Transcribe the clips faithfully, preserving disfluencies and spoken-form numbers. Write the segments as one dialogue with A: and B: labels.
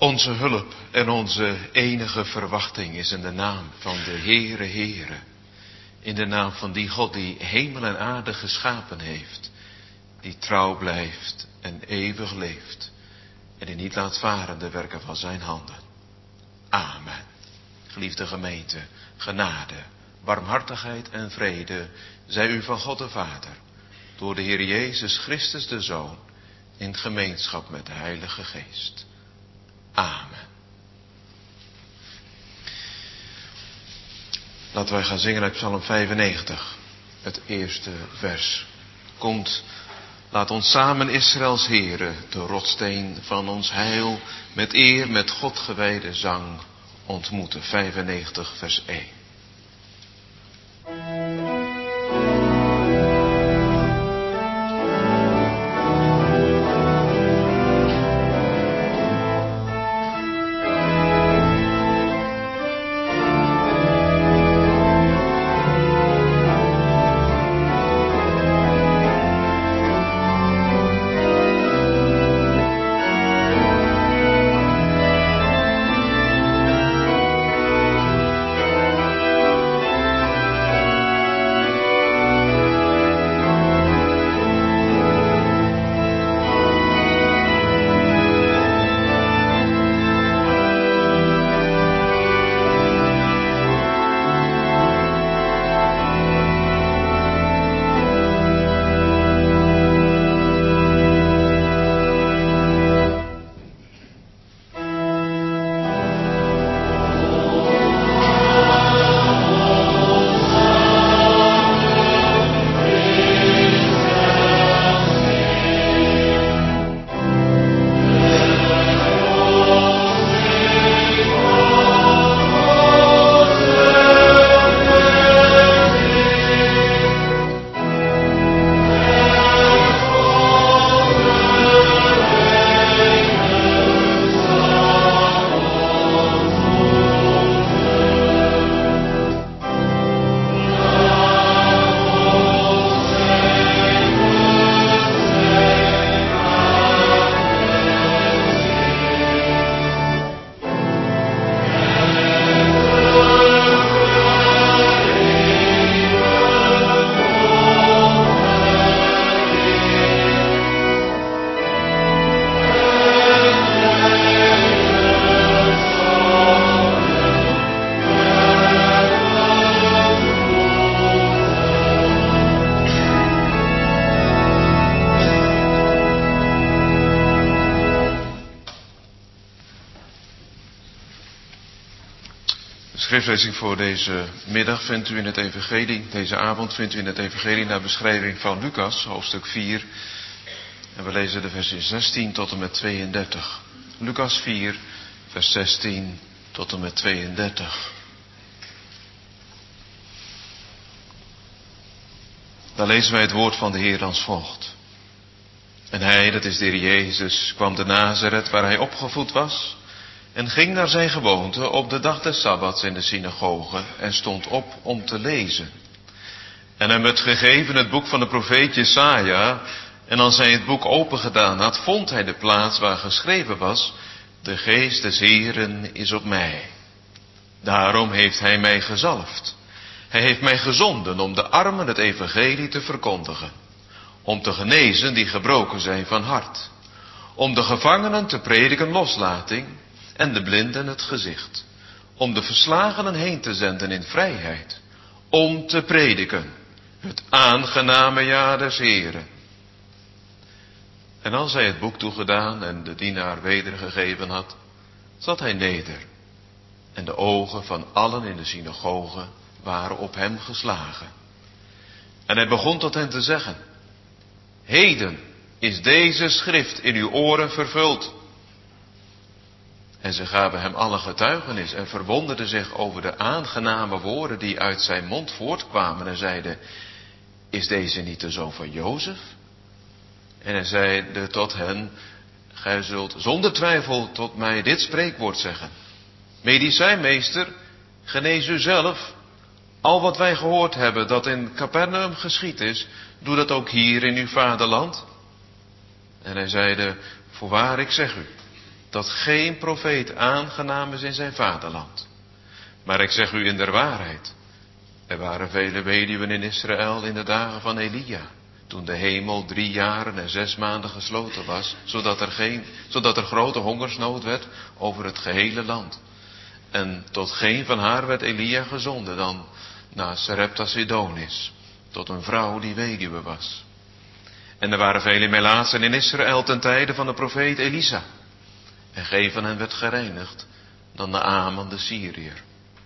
A: Onze hulp en onze enige verwachting is in de naam van de Heere Heere. In de naam van die God die hemel en aarde geschapen heeft. Die trouw blijft en eeuwig leeft. En die niet laat varen de werken van zijn handen. Amen. Geliefde gemeente, genade, barmhartigheid en vrede zij u van God de Vader. Door de Heer Jezus Christus de Zoon. In gemeenschap met de Heilige Geest. Amen. Laten wij gaan zingen uit Psalm vijfennegentig. Het eerste vers. Komt, laat ons samen Israëls Heere, de rotsteen van ons heil, met eer, met God gewijde zang ontmoeten. vijfennegentig vers één. Schriftlezing voor deze middag vindt u in het evangelie, deze avond vindt u in het evangelie naar beschrijving van Lucas, hoofdstuk vier. En we lezen de versen zestien tot en met tweeëndertig. Lucas vier, vers zestien tot en met tweeëndertig. Daar lezen wij het woord van de Heer als volgt. En hij, dat is de Heer Jezus, kwam te Nazareth waar hij opgevoed was. En ging naar zijn gewoonte op de dag des Sabbats in de synagoge en stond op om te lezen. En hem werd gegeven het boek van de profeet Jesaja. En als hij het boek opengedaan had, vond hij de plaats waar geschreven was: de geest des Heeren is op mij. Daarom heeft hij mij gezalfd. Hij heeft mij gezonden om de armen het evangelie te verkondigen. Om te genezen die gebroken zijn van hart. Om de gevangenen te prediken loslating. En de blinden het gezicht. Om de verslagenen heen te zenden in vrijheid. Om te prediken het aangename jaar des Heren. En als hij het boek toegedaan en de dienaar wedergegeven had, zat hij neder. En de ogen van allen in de synagoge waren op hem geslagen. En hij begon tot hen te zeggen: heden is deze schrift in uw oren vervuld. En ze gaven hem alle getuigenis en verwonderden zich over de aangename woorden die uit zijn mond voortkwamen en zeiden: is deze niet de zoon van Jozef? En hij zeide tot hen: gij zult zonder twijfel tot mij dit spreekwoord zeggen: medicijnmeester, genees u zelf. Al wat wij gehoord hebben dat in Capernaum geschied is, doe dat ook hier in uw vaderland. En hij zeide: voorwaar, ik zeg u, dat geen profeet aangenaam is in zijn vaderland. Maar ik zeg u in der waarheid, er waren vele weduwen in Israël in de dagen van Elia, toen de hemel drie jaren en zes maanden gesloten was, zodat er, geen, zodat er grote hongersnood werd over het gehele land. En tot geen van haar werd Elia gezonden dan naar Sarepta Sidonis, tot een vrouw die weduwe was. En er waren vele melaatsen in Israël ten tijde van de profeet Elisa. En geen van hen werd gereinigd dan de Naaman de Syriër.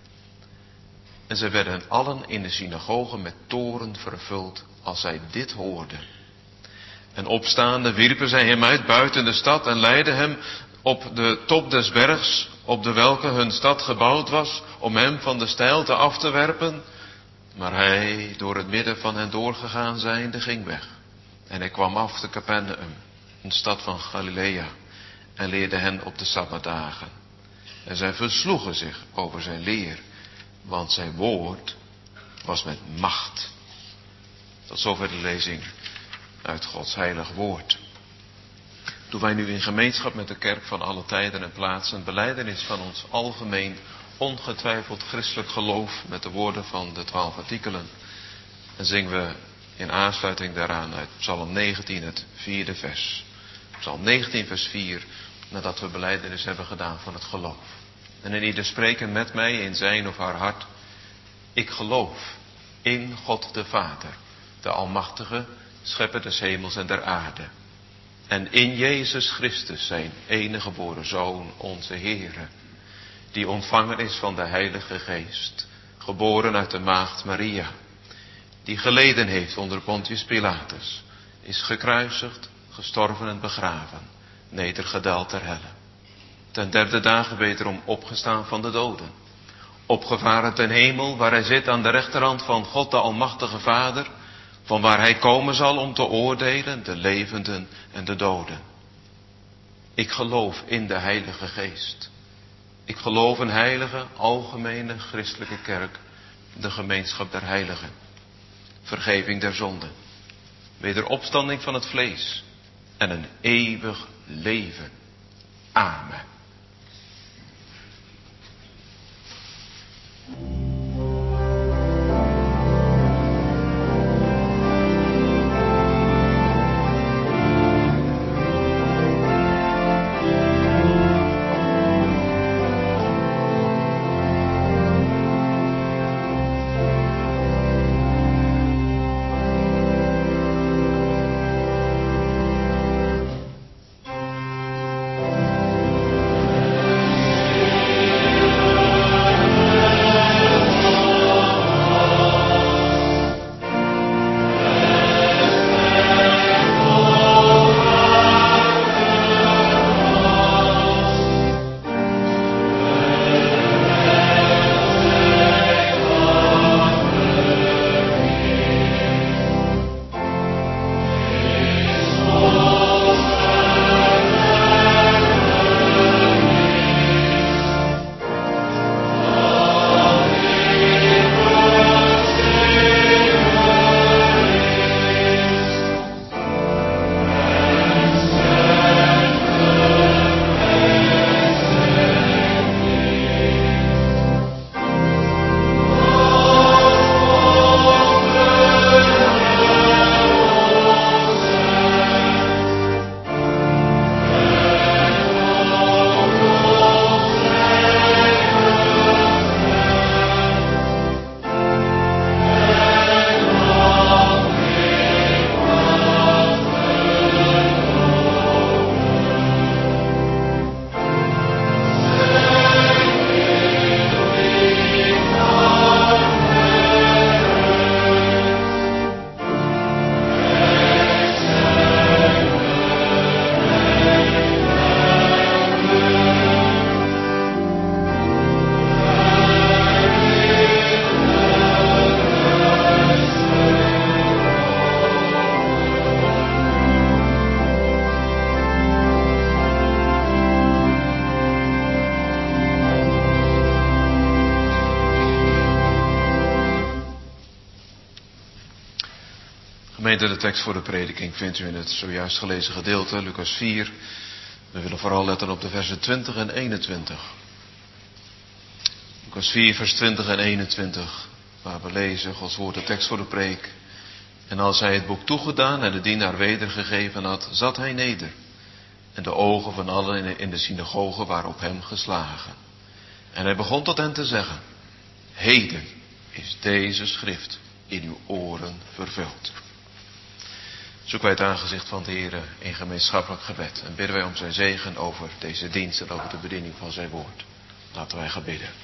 A: En zij werden allen in de synagoge met toorn vervuld als zij dit hoorden. En opstaande wierpen zij hem uit buiten de stad en leidden hem op de top des bergs, op de welke hun stad gebouwd was, om hem van de steilte af te werpen. Maar hij, door het midden van hen doorgegaan zijnde, ging weg. En hij kwam af te Capernaum, een stad van Galilea, en leerde hen op de sabbatdagen. En zij versloegen zich over zijn leer, want zijn woord was met macht. Tot zover de lezing uit Gods heilig woord. Doen wij nu in gemeenschap met de kerk van alle tijden en plaatsen een belijdenis van ons algemeen ongetwijfeld christelijk geloof met de woorden van de twaalf artikelen. En zingen we in aansluiting daaraan uit Psalm negentien het vierde vers. Psalm negentien vers vier, nadat we belijdenis hebben gedaan van het geloof. En in ieder spreken met mij in zijn of haar hart. Ik geloof in God de Vader, de Almachtige, Schepper des hemels en der aarde. En in Jezus Christus, zijn enige geboren Zoon, onze Heere, die ontvangen is van de Heilige Geest, geboren uit de maagd Maria, die geleden heeft onder Pontius Pilatus, is gekruisigd, gestorven en begraven, nedergedaald ter helle. Ten derde dagen wederom opgestaan van de doden, opgevaren ten hemel, waar hij zit aan de rechterhand van God de Almachtige Vader, van waar hij komen zal om te oordelen de levenden en de doden. Ik geloof in de Heilige Geest. Ik geloof een heilige, algemene, christelijke kerk, de gemeenschap der heiligen, vergeving der zonden, wederopstanding van het vlees en een eeuwig leven. Amen. Gemeente, de tekst voor de prediking vindt u in het zojuist gelezen gedeelte, Lucas vier, We willen vooral letten op de versen twintig en eenentwintig. Lucas vier, vers twintig en eenentwintig, waar we lezen Gods woord, de tekst voor de preek. En als hij het boek toegedaan en de dienaar wedergegeven had, zat hij neder. En de ogen van allen in de synagoge waren op hem geslagen. En hij begon tot hen te zeggen: heden is deze schrift in uw oren vervuld. Zoeken wij het aangezicht van de Heer in gemeenschappelijk gebed. En bidden wij om zijn zegen over deze dienst en over de bediening van zijn woord. Laten wij gaan bidden.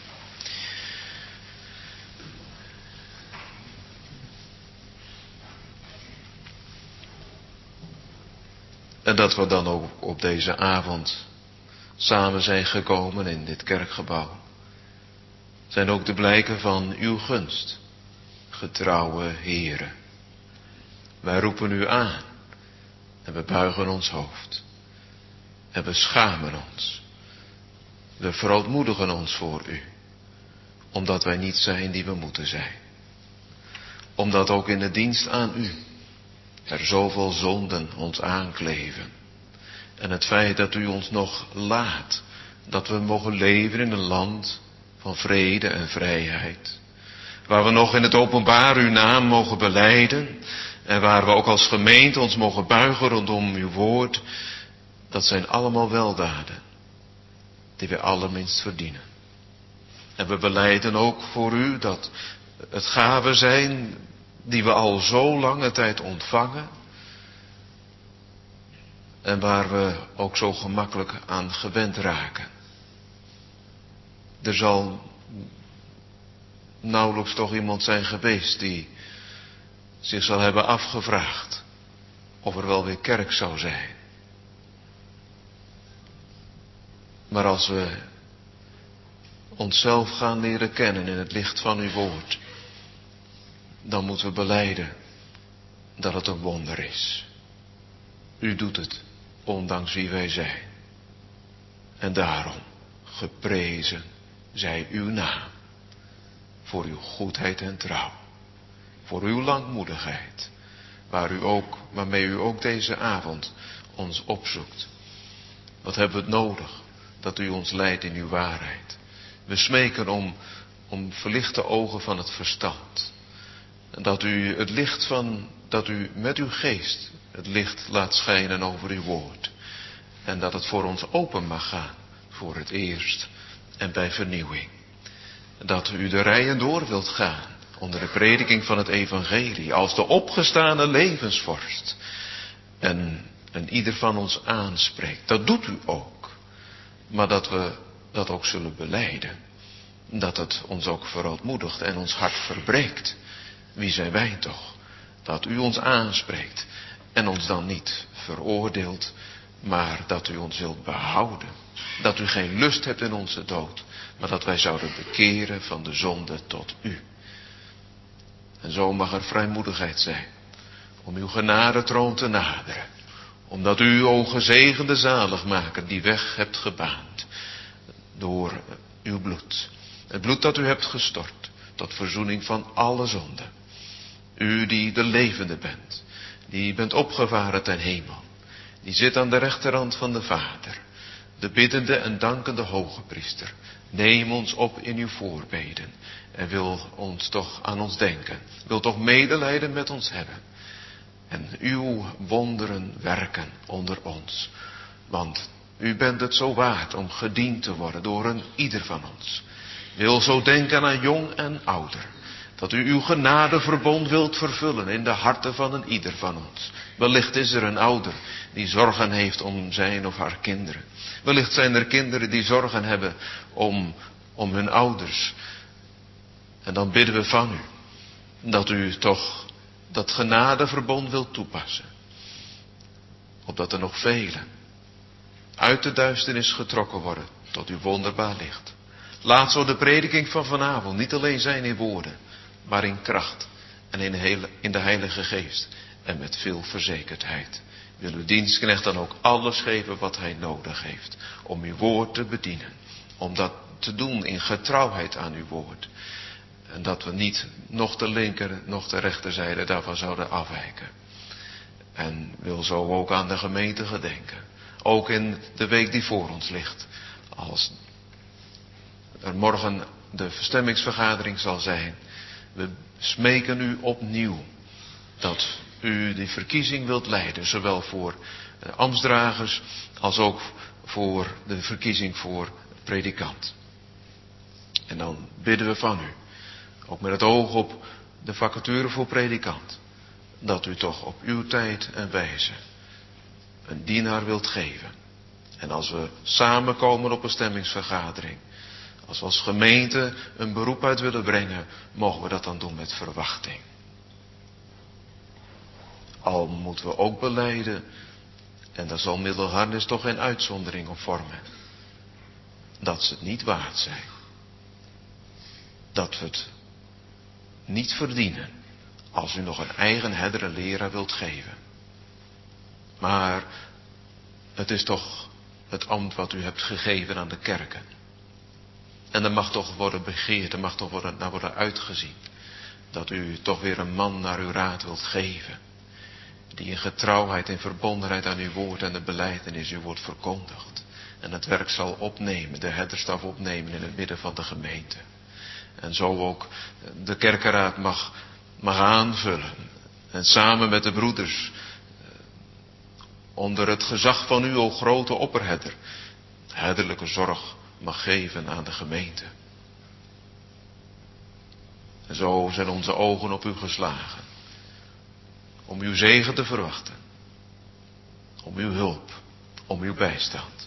A: En dat we dan ook op deze avond samen zijn gekomen in dit kerkgebouw, zijn ook de blijken van uw gunst, getrouwe Heere. Wij roepen u aan en we buigen ons hoofd en we schamen ons. We verootmoedigen ons voor u, omdat wij niet zijn die we moeten zijn. Omdat ook in de dienst aan u er zoveel zonden ons aankleven. En het feit dat u ons nog laat, dat we mogen leven in een land van vrede en vrijheid. Waar we nog in het openbaar uw naam mogen belijden. En waar we ook als gemeente ons mogen buigen rondom uw woord. Dat zijn allemaal weldaden die wij allerminst verdienen. En we belijden ook voor u dat het gaven zijn die we al zo lange tijd ontvangen. En waar we ook zo gemakkelijk aan gewend raken. Er zal nauwelijks toch iemand zijn geweest die zich zal hebben afgevraagd of er wel weer kerk zou zijn. Maar als we onszelf gaan leren kennen in het licht van uw woord, dan moeten we belijden dat het een wonder is. U doet het, ondanks wie wij zijn. En daarom, geprezen zij uw naam, voor uw goedheid en trouw, voor uw langmoedigheid, waar u ook, waarmee u ook deze avond ons opzoekt. Wat hebben we het nodig, dat u ons leidt in uw waarheid. We smeken om, om verlichte ogen van het verstand. En dat u het licht van, dat u met uw geest het licht laat schijnen over uw woord. En dat het voor ons open mag gaan, voor het eerst en bij vernieuwing. Dat u de rijen door wilt gaan, onder de prediking van het evangelie, als de opgestane levensvorst. En, en ieder van ons aanspreekt. Dat doet u ook. Maar dat we dat ook zullen belijden. Dat het ons ook verootmoedigt en ons hart verbreekt. Wie zijn wij toch? Dat u ons aanspreekt en ons dan niet veroordeelt, maar dat u ons wilt behouden. Dat u geen lust hebt in onze dood, maar dat wij zouden bekeren van de zonde tot u. En zo mag er vrijmoedigheid zijn om uw genadetroon te naderen. Omdat u, o gezegende zaligmaker, die weg hebt gebaand door uw bloed. Het bloed dat u hebt gestort tot verzoening van alle zonden. U die de levende bent, die bent opgevaren ten hemel. Die zit aan de rechterhand van de Vader, de biddende en dankende hoge priester. Neem ons op in uw voorbeden en wil ons toch aan ons denken. Wil toch medelijden met ons hebben. En uw wonderen werken onder ons. Want u bent het zo waard om gediend te worden door een ieder van ons. Wil zo denken aan jong en ouder. Dat u uw genadeverbond wilt vervullen in de harten van een ieder van ons. Wellicht is er een ouder die zorgen heeft om zijn of haar kinderen. Wellicht zijn er kinderen die zorgen hebben om, om hun ouders. En dan bidden we van u dat u toch dat genadeverbond wilt toepassen. Opdat er nog velen uit de duisternis getrokken worden tot uw wonderbaar licht. Laat zo de prediking van vanavond niet alleen zijn in woorden, maar in kracht en in de, hele, in de Heilige Geest en met veel verzekerdheid. Wil uw dienstknecht dan ook alles geven wat hij nodig heeft om uw woord te bedienen. Om dat te doen in getrouwheid aan uw woord. En dat we niet nog de linker, nog de rechterzijde daarvan zouden afwijken. En wil zo ook aan de gemeente gedenken. Ook in de week die voor ons ligt. Als er morgen de verstemmingsvergadering zal zijn. We smeken u opnieuw dat u die verkiezing wilt leiden. Zowel voor ambtsdragers als ook voor de verkiezing voor predikant. En dan bidden we van u, ook met het oog op de vacature voor predikant, dat u toch op uw tijd en wijze een dienaar wilt geven. En als we samenkomen op een stemmingsvergadering, als we als gemeente een beroep uit willen brengen, mogen we dat dan doen met verwachting. Al moeten we ook belijden, en daar zal Middelharnis toch geen uitzondering op vormen, dat ze het niet waard zijn. Dat we het niet verdienen als u nog een eigen herder en leraar wilt geven. Maar het is toch het ambt wat u hebt gegeven aan de kerken. En er mag toch worden begeerd, er mag toch worden, naar worden uitgezien. Dat u toch weer een man naar uw raad wilt geven. Die in getrouwheid, in verbondenheid aan uw woord en de belijdenis uw woord verkondigt. En het werk zal opnemen, de herderstaf opnemen in het midden van de gemeente. En zo ook de kerkenraad mag, mag aanvullen. En samen met de broeders, onder het gezag van u, o grote opperherder, herderlijke zorg mag geven aan de gemeente. En zo zijn onze ogen op u geslagen. Om uw zegen te verwachten. Om uw hulp. Om uw bijstand.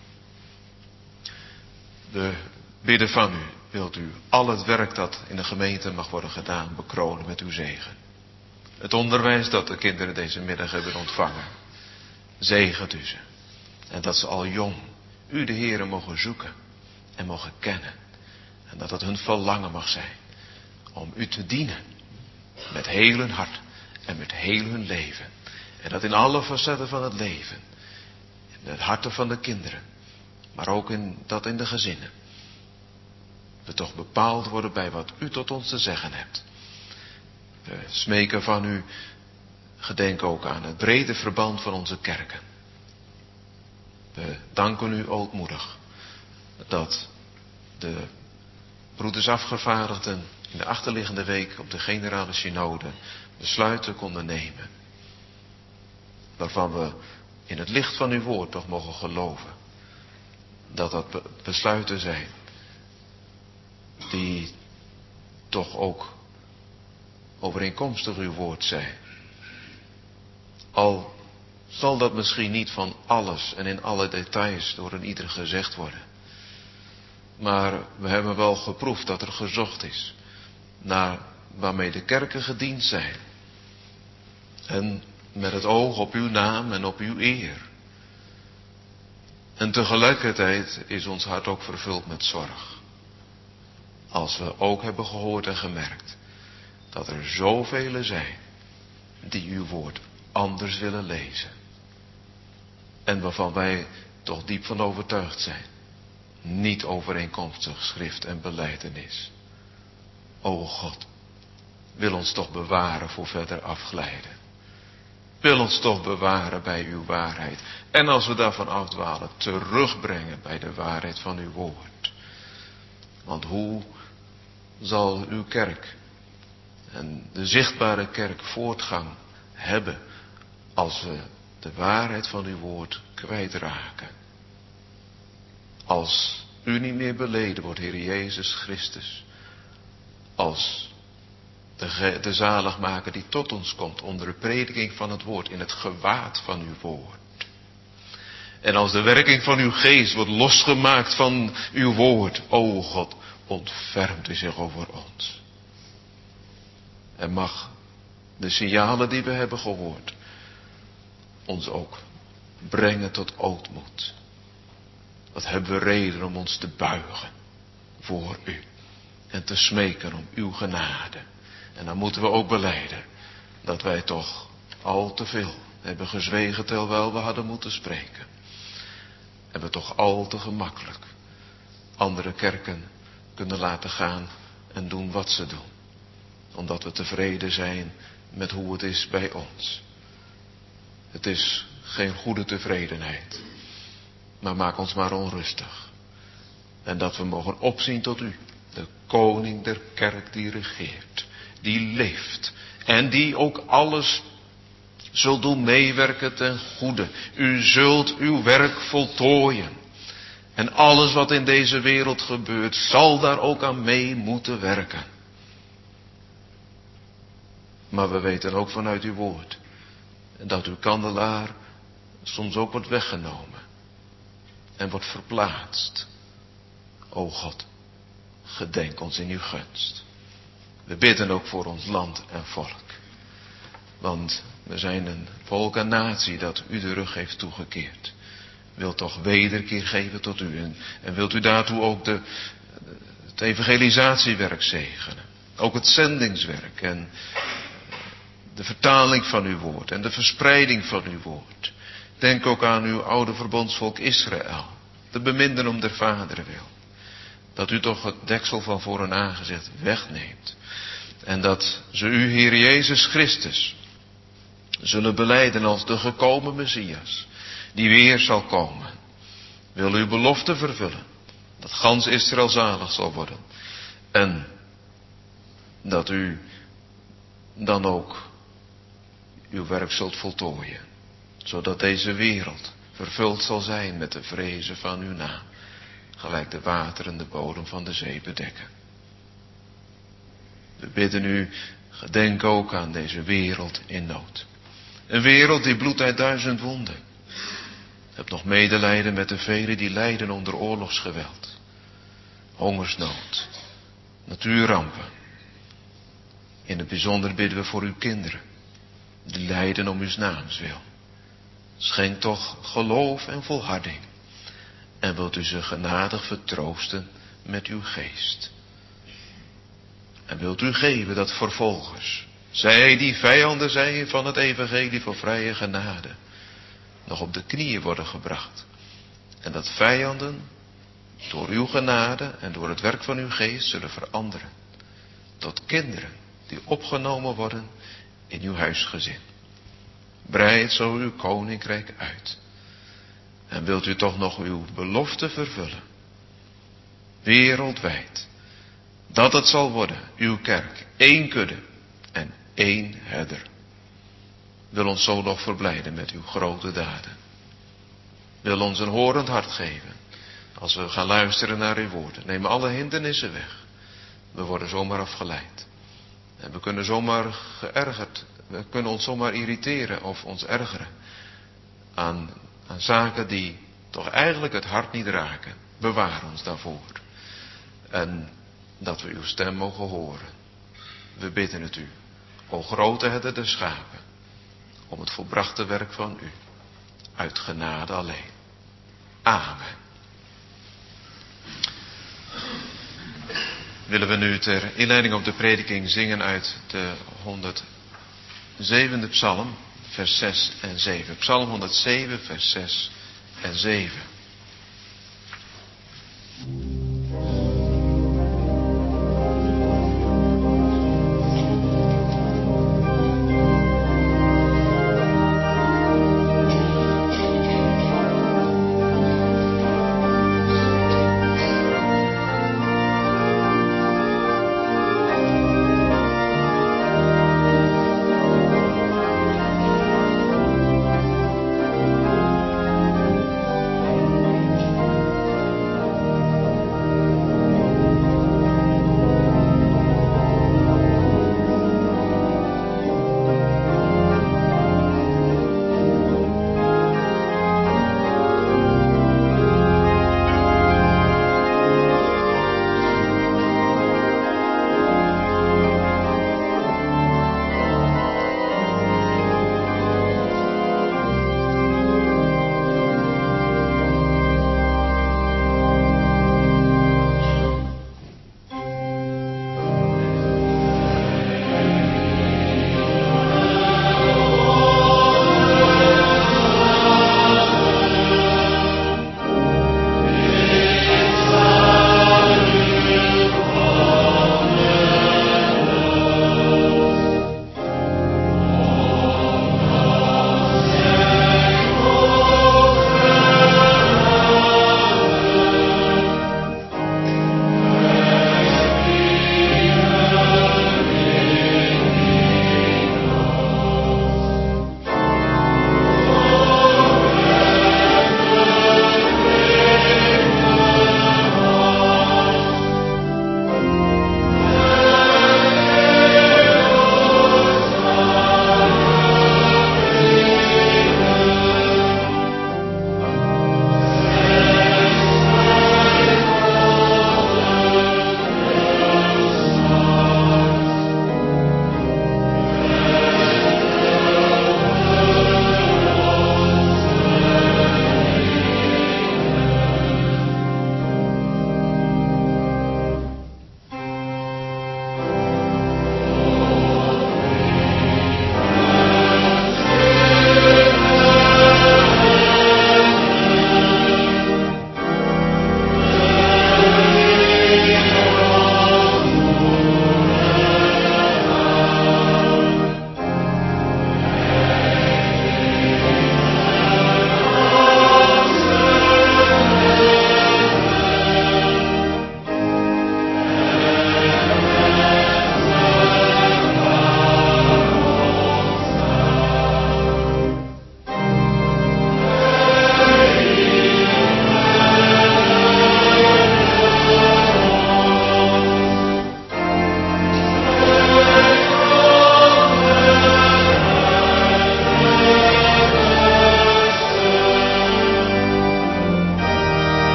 A: We bidden van u. Wilt u al het werk dat in de gemeente mag worden gedaan bekronen met uw zegen. Het onderwijs dat de kinderen deze middag hebben ontvangen. Zegent u ze. En dat ze al jong u de Heere mogen zoeken. En mogen kennen. En dat het hun verlangen mag zijn. Om u te dienen. Met heel hun hart. En met heel hun leven. En dat in alle facetten van het leven. In het harten van de kinderen. Maar ook in, dat in de gezinnen. We toch bepaald worden bij wat u tot ons te zeggen hebt. We smeken van u. Gedenk ook aan het brede verband van onze kerken. We danken u ootmoedig. Dat de broeders afgevaardigden in de achterliggende week op de generale synode besluiten konden nemen. Waarvan we in het licht van uw woord toch mogen geloven. Dat dat besluiten zijn. Die toch ook overeenkomstig uw woord zijn. Al zal dat misschien niet van alles en in alle details door een ieder gezegd worden. Maar we hebben wel geproefd dat er gezocht is naar waarmee de kerken gediend zijn. En met het oog op uw naam en op uw eer. En tegelijkertijd is ons hart ook vervuld met zorg. Als we ook hebben gehoord en gemerkt dat er zoveel zijn die uw woord anders willen lezen. En waarvan wij toch diep van overtuigd zijn. Niet overeenkomstig schrift en belijdenis. O God, wil ons toch bewaren voor verder afglijden. Wil ons toch bewaren bij uw waarheid. En als we daarvan afdwalen, terugbrengen bij de waarheid van uw woord. Want hoe zal uw kerk en de zichtbare kerk voortgang hebben als we de waarheid van uw woord kwijtraken? Als u niet meer beleden wordt, Heer Jezus Christus. Als de, de zaligmaker die tot ons komt onder de prediking van het woord in het gewaad van uw woord. En als de werking van uw geest wordt losgemaakt van uw woord. O God, ontfermt u zich over ons. En mag de signalen die we hebben gehoord ons ook brengen tot ootmoed. Wat hebben we reden om ons te buigen voor u. En te smeken om uw genade. En dan moeten we ook belijden dat wij toch al te veel hebben gezwegen terwijl we hadden moeten spreken. En we toch al te gemakkelijk andere kerken kunnen laten gaan en doen wat ze doen. Omdat we tevreden zijn met hoe het is bij ons. Het is geen goede tevredenheid. maar maak ons maar onrustig. En dat we mogen opzien tot u, de koning der kerk die regeert, die leeft en die ook alles zult doen meewerken ten goede. U zult uw werk voltooien. En alles wat in deze wereld gebeurt, zal daar ook aan mee moeten werken. Maar we weten ook vanuit uw woord dat uw kandelaar soms ook wordt weggenomen en wordt verplaatst. O God, gedenk ons in uw gunst. We bidden ook voor ons land en volk. Want we zijn een volk en natie dat u de rug heeft toegekeerd. Wilt toch wederkeer geven tot u. En, en wilt u daartoe ook de, het evangelisatiewerk zegenen. Ook het zendingswerk en de vertaling van uw woord en de verspreiding van uw woord. Denk ook aan uw oude verbondsvolk Israël. De beminden om der vaderen wil. Dat u toch het deksel van voor hun aangezicht wegneemt. En dat ze u, Heer Jezus Christus, zullen belijden als de gekomen Messias, die weer zal komen. Wil uw belofte vervullen, dat gans Israël zalig zal worden. En dat u dan ook uw werk zult voltooien, zodat deze wereld vervuld zal zijn met de vrezen van uw naam, gelijk de wateren de bodem van de zee bedekken. We bidden u, gedenk ook aan deze wereld in nood. Een wereld die bloedt uit duizend wonden. Heb nog medelijden met de velen die lijden onder oorlogsgeweld, hongersnood, natuurrampen. In het bijzonder bidden we voor uw kinderen, die lijden om uw naams wil. Schenk toch geloof en volharding. En wilt u ze genadig vertroosten met uw geest. En wilt u geven dat vervolgers, zij die vijanden zijn van het evangelie voor vrije genade, nog op de knieën worden gebracht. En dat vijanden door uw genade en door het werk van uw geest zullen veranderen. Tot kinderen die opgenomen worden in uw huisgezin. Breid zo uw koninkrijk uit. En wilt u toch nog uw belofte vervullen. Wereldwijd. Dat het zal worden, uw kerk, één kudde en één herder. Wil ons zo nog verblijden met uw grote daden. Wil ons een horend hart geven. Als we gaan luisteren naar uw woorden. Neem alle hindernissen weg. We worden zomaar afgeleid. En we kunnen zomaar geërgerd. We kunnen ons zomaar irriteren of ons ergeren. Aan, aan zaken die toch eigenlijk het hart niet raken. Bewaar ons daarvoor. En dat we uw stem mogen horen. We bidden het u. O grote herder der schapen. Om het volbrachte werk van u. Uit genade alleen. Amen. Willen we nu ter inleiding op de prediking zingen uit de honderdzevende psalm, vers zes en zeven. Psalm honderdzeven, vers zes en zeven.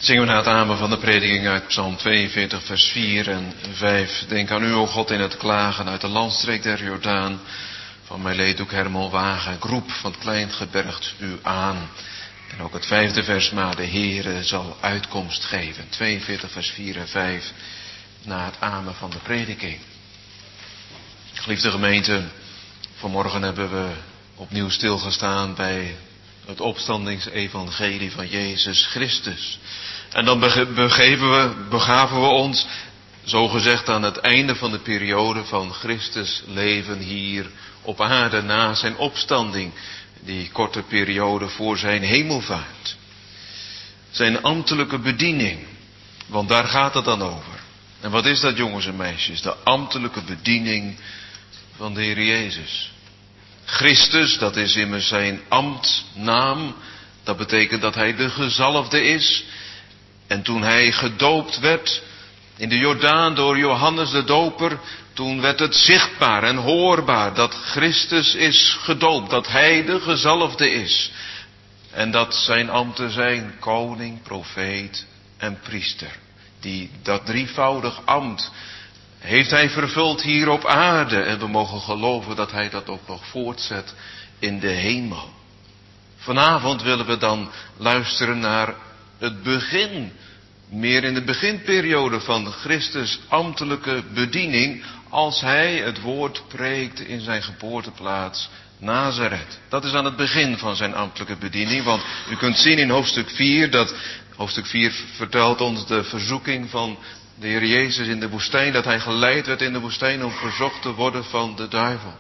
A: Zingen we na het amen van de prediking uit Psalm tweeënveertig vers vier en vijf. Denk aan u, o God, in het klagen uit de landstreek der Jordaan. Van mijn leeddoek Hermel wagen, ik roep van het klein gebergt u aan. En ook het vijfde vers, maar de Heere zal uitkomst geven. tweeënveertig vers vier en vijf na het amen van de prediking. Geliefde gemeente, vanmorgen hebben we opnieuw stilgestaan bij het opstandingsevangelie van Jezus Christus. En dan begeven we, begaven we ons, zogezegd, aan het einde van de periode van Christus leven hier op aarde na zijn opstanding. Die korte periode voor zijn hemelvaart. Zijn ambtelijke bediening. Want daar gaat het dan over. En wat is dat, jongens en meisjes? De ambtelijke bediening van de Heer Jezus. Christus, dat is immers zijn ambtnaam. Dat betekent dat hij de gezalfde is. En toen hij gedoopt werd in de Jordaan door Johannes de Doper, toen werd het zichtbaar en hoorbaar dat Christus is gedoopt. Dat hij de gezalfde is. En dat zijn ambten zijn koning, profeet en priester. Die, dat drievoudig ambt heeft hij vervuld hier op aarde. En we mogen geloven dat hij dat ook nog voortzet in de hemel. Vanavond willen we dan luisteren naar het begin. Meer in de beginperiode van Christus' ambtelijke bediening. Als hij het woord preekt in zijn geboorteplaats Nazareth. Dat is aan het begin van zijn ambtelijke bediening. Want u kunt zien in hoofdstuk vier dat hoofdstuk vier vertelt ons de verzoeking van de Heer Jezus in de woestijn. Dat hij geleid werd in de woestijn om verzocht te worden van de duivel.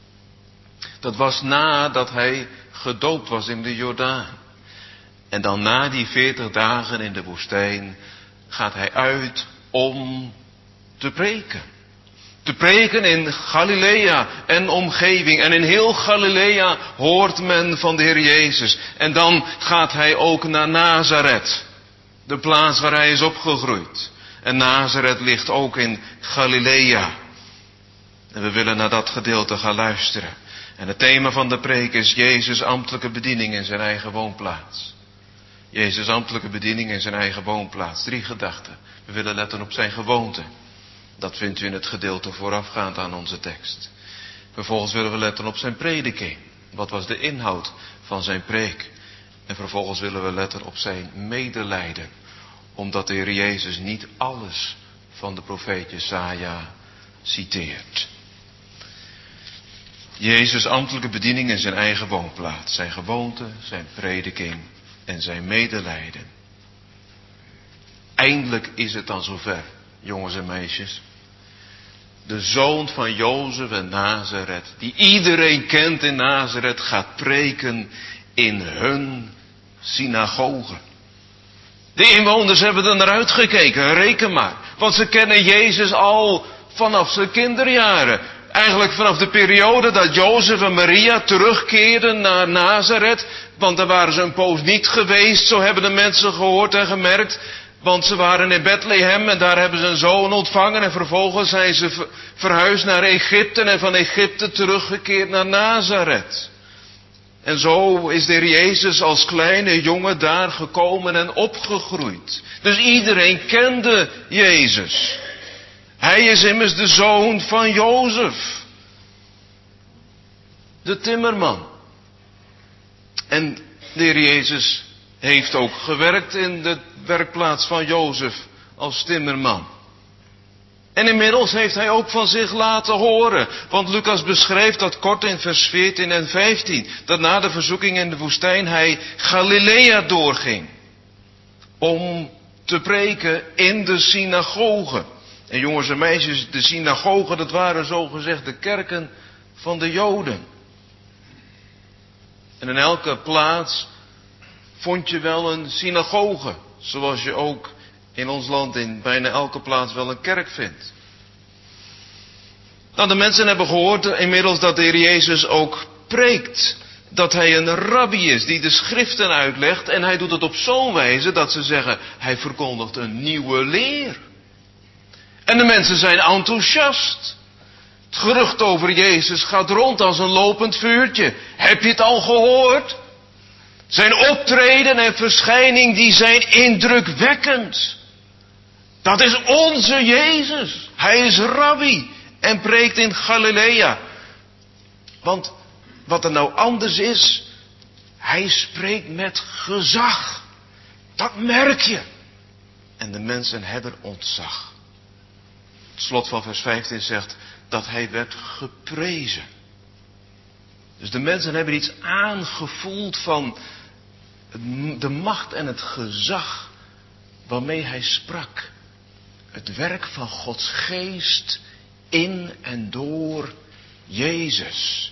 A: Dat was nadat hij gedoopt was in de Jordaan. En dan na die veertig dagen in de woestijn gaat hij uit om te preken. Te preken in Galilea en omgeving. En in heel Galilea hoort men van de Heer Jezus. En dan gaat hij ook naar Nazareth. De plaats waar hij is opgegroeid. En Nazareth ligt ook in Galilea. En we willen naar dat gedeelte gaan luisteren. En het thema van de preek is Jezus' ambtelijke bediening in zijn eigen woonplaats. Jezus' ambtelijke bediening in zijn eigen woonplaats. Drie gedachten. We willen letten op zijn gewoonte. Dat vindt u in het gedeelte voorafgaand aan onze tekst. Vervolgens willen we letten op zijn prediking. Wat was de inhoud van zijn preek? En vervolgens willen we letten op zijn medelijden. Omdat de Heer Jezus niet alles van de profeet Jesaja citeert. Jezus' ambtelijke bediening in zijn eigen woonplaats. Zijn gewoonte, zijn prediking en zijn medelijden. Eindelijk is het dan zover, jongens en meisjes. De zoon van Jozef en Nazareth, die iedereen kent in Nazareth, gaat preken in hun synagoge. De inwoners hebben er naar uitgekeken, reken maar. Want ze kennen Jezus al vanaf zijn kinderjaren. Eigenlijk vanaf de periode dat Jozef en Maria terugkeerden naar Nazareth. Want daar waren ze een poos niet geweest, zo hebben de mensen gehoord en gemerkt. Want ze waren in Bethlehem en daar hebben ze een zoon ontvangen. En vervolgens zijn ze verhuisd naar Egypte en van Egypte teruggekeerd naar Nazareth. En zo is de Heer Jezus als kleine jongen daar gekomen en opgegroeid. Dus iedereen kende Jezus. Hij is immers de zoon van Jozef. De timmerman. En de Heer Jezus heeft ook gewerkt in de werkplaats van Jozef als timmerman. En inmiddels heeft hij ook van zich laten horen. Want Lucas beschrijft dat kort in vers veertien en vijftien. Dat na de verzoeking in de woestijn hij Galilea doorging. Om te preken in de synagoge. En jongens en meisjes, de synagogen, dat waren zogezegd de kerken van de Joden. En in elke plaats vond je wel een synagoge. Zoals je ook in ons land in bijna elke plaats wel een kerk vindt. Nou, de mensen hebben gehoord inmiddels dat de Heer Jezus ook preekt. Dat hij een rabbi is die de schriften uitlegt. En hij doet het op zo'n wijze dat ze zeggen, hij verkondigt een nieuwe leer. En de mensen zijn enthousiast. Het gerucht over Jezus gaat rond als een lopend vuurtje. Heb je het al gehoord? Zijn optreden en verschijning die zijn indrukwekkend. Dat is onze Jezus. Hij is rabbi en preekt in Galilea. Want wat er nou anders is, hij spreekt met gezag. Dat merk je. En de mensen hebben ontzag. Het slot van vers vijftien zegt dat hij werd geprezen. Dus de mensen hebben iets aangevoeld van de macht en het gezag waarmee hij sprak. Het werk van Gods geest in en door Jezus.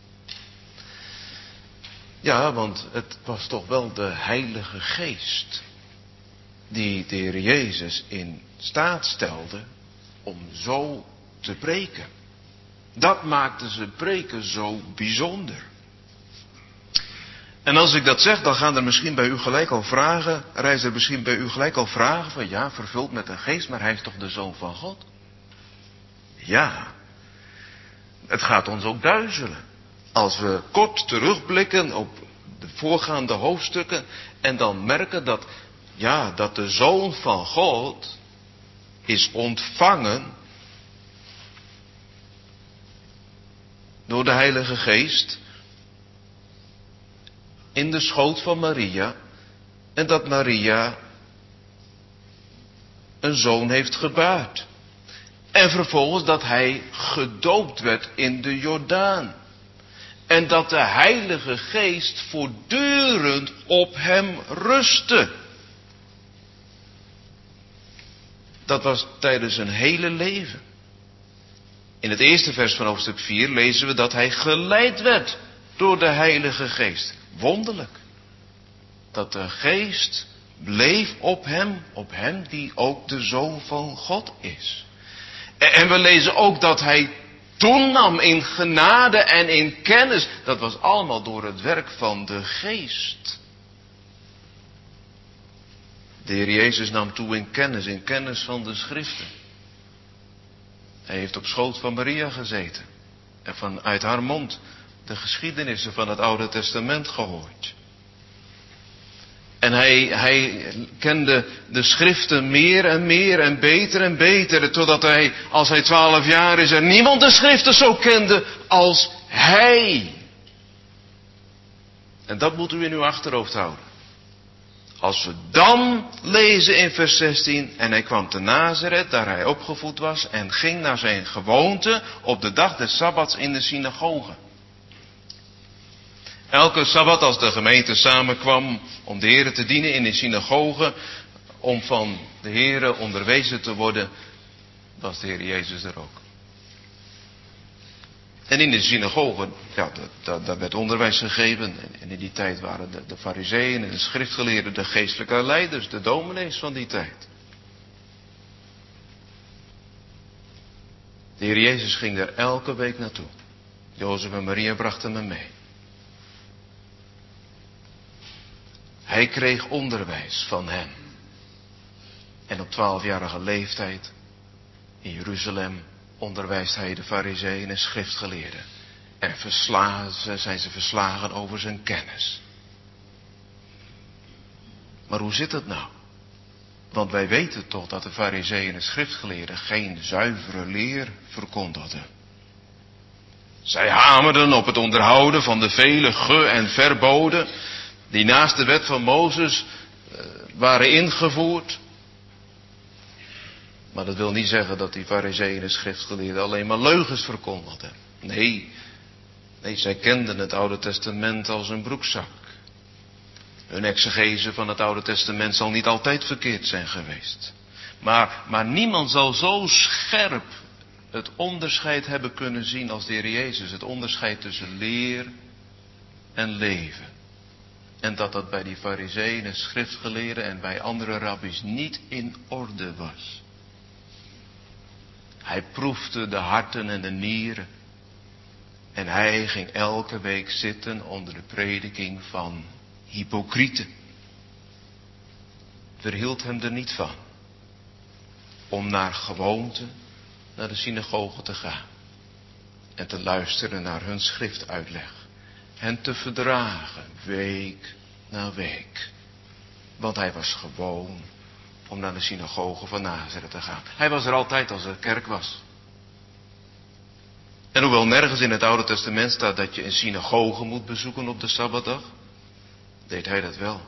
A: Ja, want het was toch wel de Heilige Geest die de Heer Jezus in staat stelde om zo te preken. Dat maakte zijn preken zo bijzonder. En als ik dat zeg, dan gaan er misschien bij u gelijk al vragen, rijzen er misschien bij u gelijk al vragen van ja, vervuld met de geest, maar hij is toch de Zoon van God? Ja, het gaat ons ook duizelen. Als we kort terugblikken op de voorgaande hoofdstukken en dan merken dat, ja, dat de Zoon van God is ontvangen door de Heilige Geest in de schoot van Maria en dat Maria een zoon heeft gebaard. En vervolgens dat hij gedoopt werd in de Jordaan. En dat de Heilige Geest voortdurend op hem rustte. Dat was tijdens zijn hele leven. In het eerste vers van hoofdstuk vier lezen we dat hij geleid werd door de Heilige Geest. Wonderlijk. Dat de Geest bleef op hem, op hem die ook de Zoon van God is. En we lezen ook dat hij toenam in genade en in kennis. Dat was allemaal door het werk van de Geest. De Heer Jezus nam toe in kennis, in kennis van de Schriften. Hij heeft op schoot van Maria gezeten. En vanuit haar mond de geschiedenissen van het Oude Testament gehoord. En hij, hij kende de Schriften meer en meer en beter en beter. Totdat hij, als hij twaalf jaar is, er niemand de Schriften zo kende als hij. En dat moet u in uw achterhoofd houden. Als we dan lezen in vers zestien. En hij kwam te Nazareth, daar hij opgevoed was. En ging naar zijn gewoonte op de dag des Sabbats in de synagoge. Elke Sabbat als de gemeente samenkwam om de Heere te dienen in de synagoge. Om van de Heere onderwezen te worden. Was de Heer Jezus er ook. En in de synagoge, ja, daar werd onderwijs gegeven. En in die tijd waren de, de fariseeën en de schriftgeleerden de geestelijke leiders, de dominees van die tijd. De Heer Jezus ging daar elke week naartoe. Jozef en Maria brachten hem mee. Hij kreeg onderwijs van hem. En op twaalfjarige leeftijd in Jeruzalem onderwijst hij de fariseeën en schriftgeleerden. En verslagen, zijn ze verslagen over zijn kennis. Maar hoe zit het nou? Want wij weten toch dat de fariseeën en schriftgeleerden geen zuivere leer verkondigden. Zij hamerden op het onderhouden van de vele ge- en verboden die naast de wet van Mozes uh, waren ingevoerd. Maar dat wil niet zeggen dat die fariseeën en schriftgeleerden alleen maar leugens verkondigden. Nee, nee, zij kenden het Oude Testament als een broekzak. Hun exegese van het Oude Testament zal niet altijd verkeerd zijn geweest. Maar, maar niemand zal zo scherp het onderscheid hebben kunnen zien als de Heer Jezus. Het onderscheid tussen leer en leven. En dat dat bij die fariseeën en schriftgeleerden en bij andere rabbies niet in orde was. Hij proefde de harten en de nieren. En hij ging elke week zitten onder de prediking van hypocrieten. Verhield hem er niet van om naar gewoonte naar de synagoge te gaan. En te luisteren naar hun schriftuitleg. En te verdragen week na week. Want hij was gewoon om naar de synagoge van Nazareth te gaan. Hij was er altijd als er kerk was. En hoewel nergens in het Oude Testament staat dat je een synagoge moet bezoeken op de Sabbatdag, deed hij dat wel.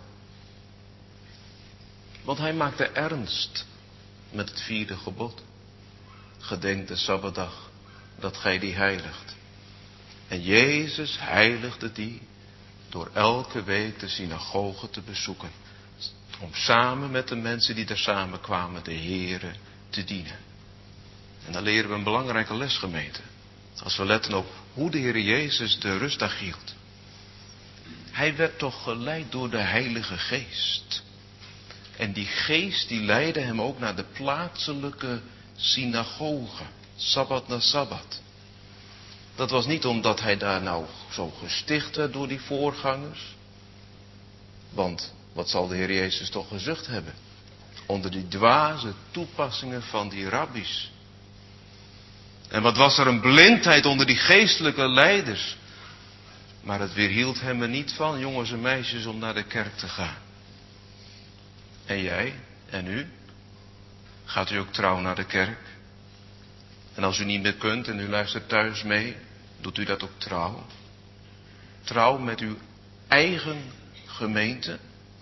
A: Want hij maakte ernst met het vierde gebod. Gedenk de Sabbatdag, dat gij die heiligt. En Jezus heiligde die door elke week de synagoge te bezoeken. Om samen met de mensen die daar samenkwamen de Heere te dienen. En dan leren we een belangrijke les, gemeente. Als we letten op hoe de Heer Jezus de rustdag hield. Hij werd toch geleid door de Heilige Geest. En die geest die leidde hem ook naar de plaatselijke synagoge. Sabbat na Sabbat. Dat was niet omdat hij daar nou zo gesticht werd door die voorgangers. Want wat zal de Heer Jezus toch gezucht hebben? Onder die dwaze toepassingen van die rabbies. En wat was er een blindheid onder die geestelijke leiders. Maar het weerhield hem er niet van, jongens en meisjes, om naar de kerk te gaan. En jij en u? Gaat u ook trouw naar de kerk? En als u niet meer kunt en u luistert thuis mee, doet u dat ook trouw? Trouw met uw eigen gemeente?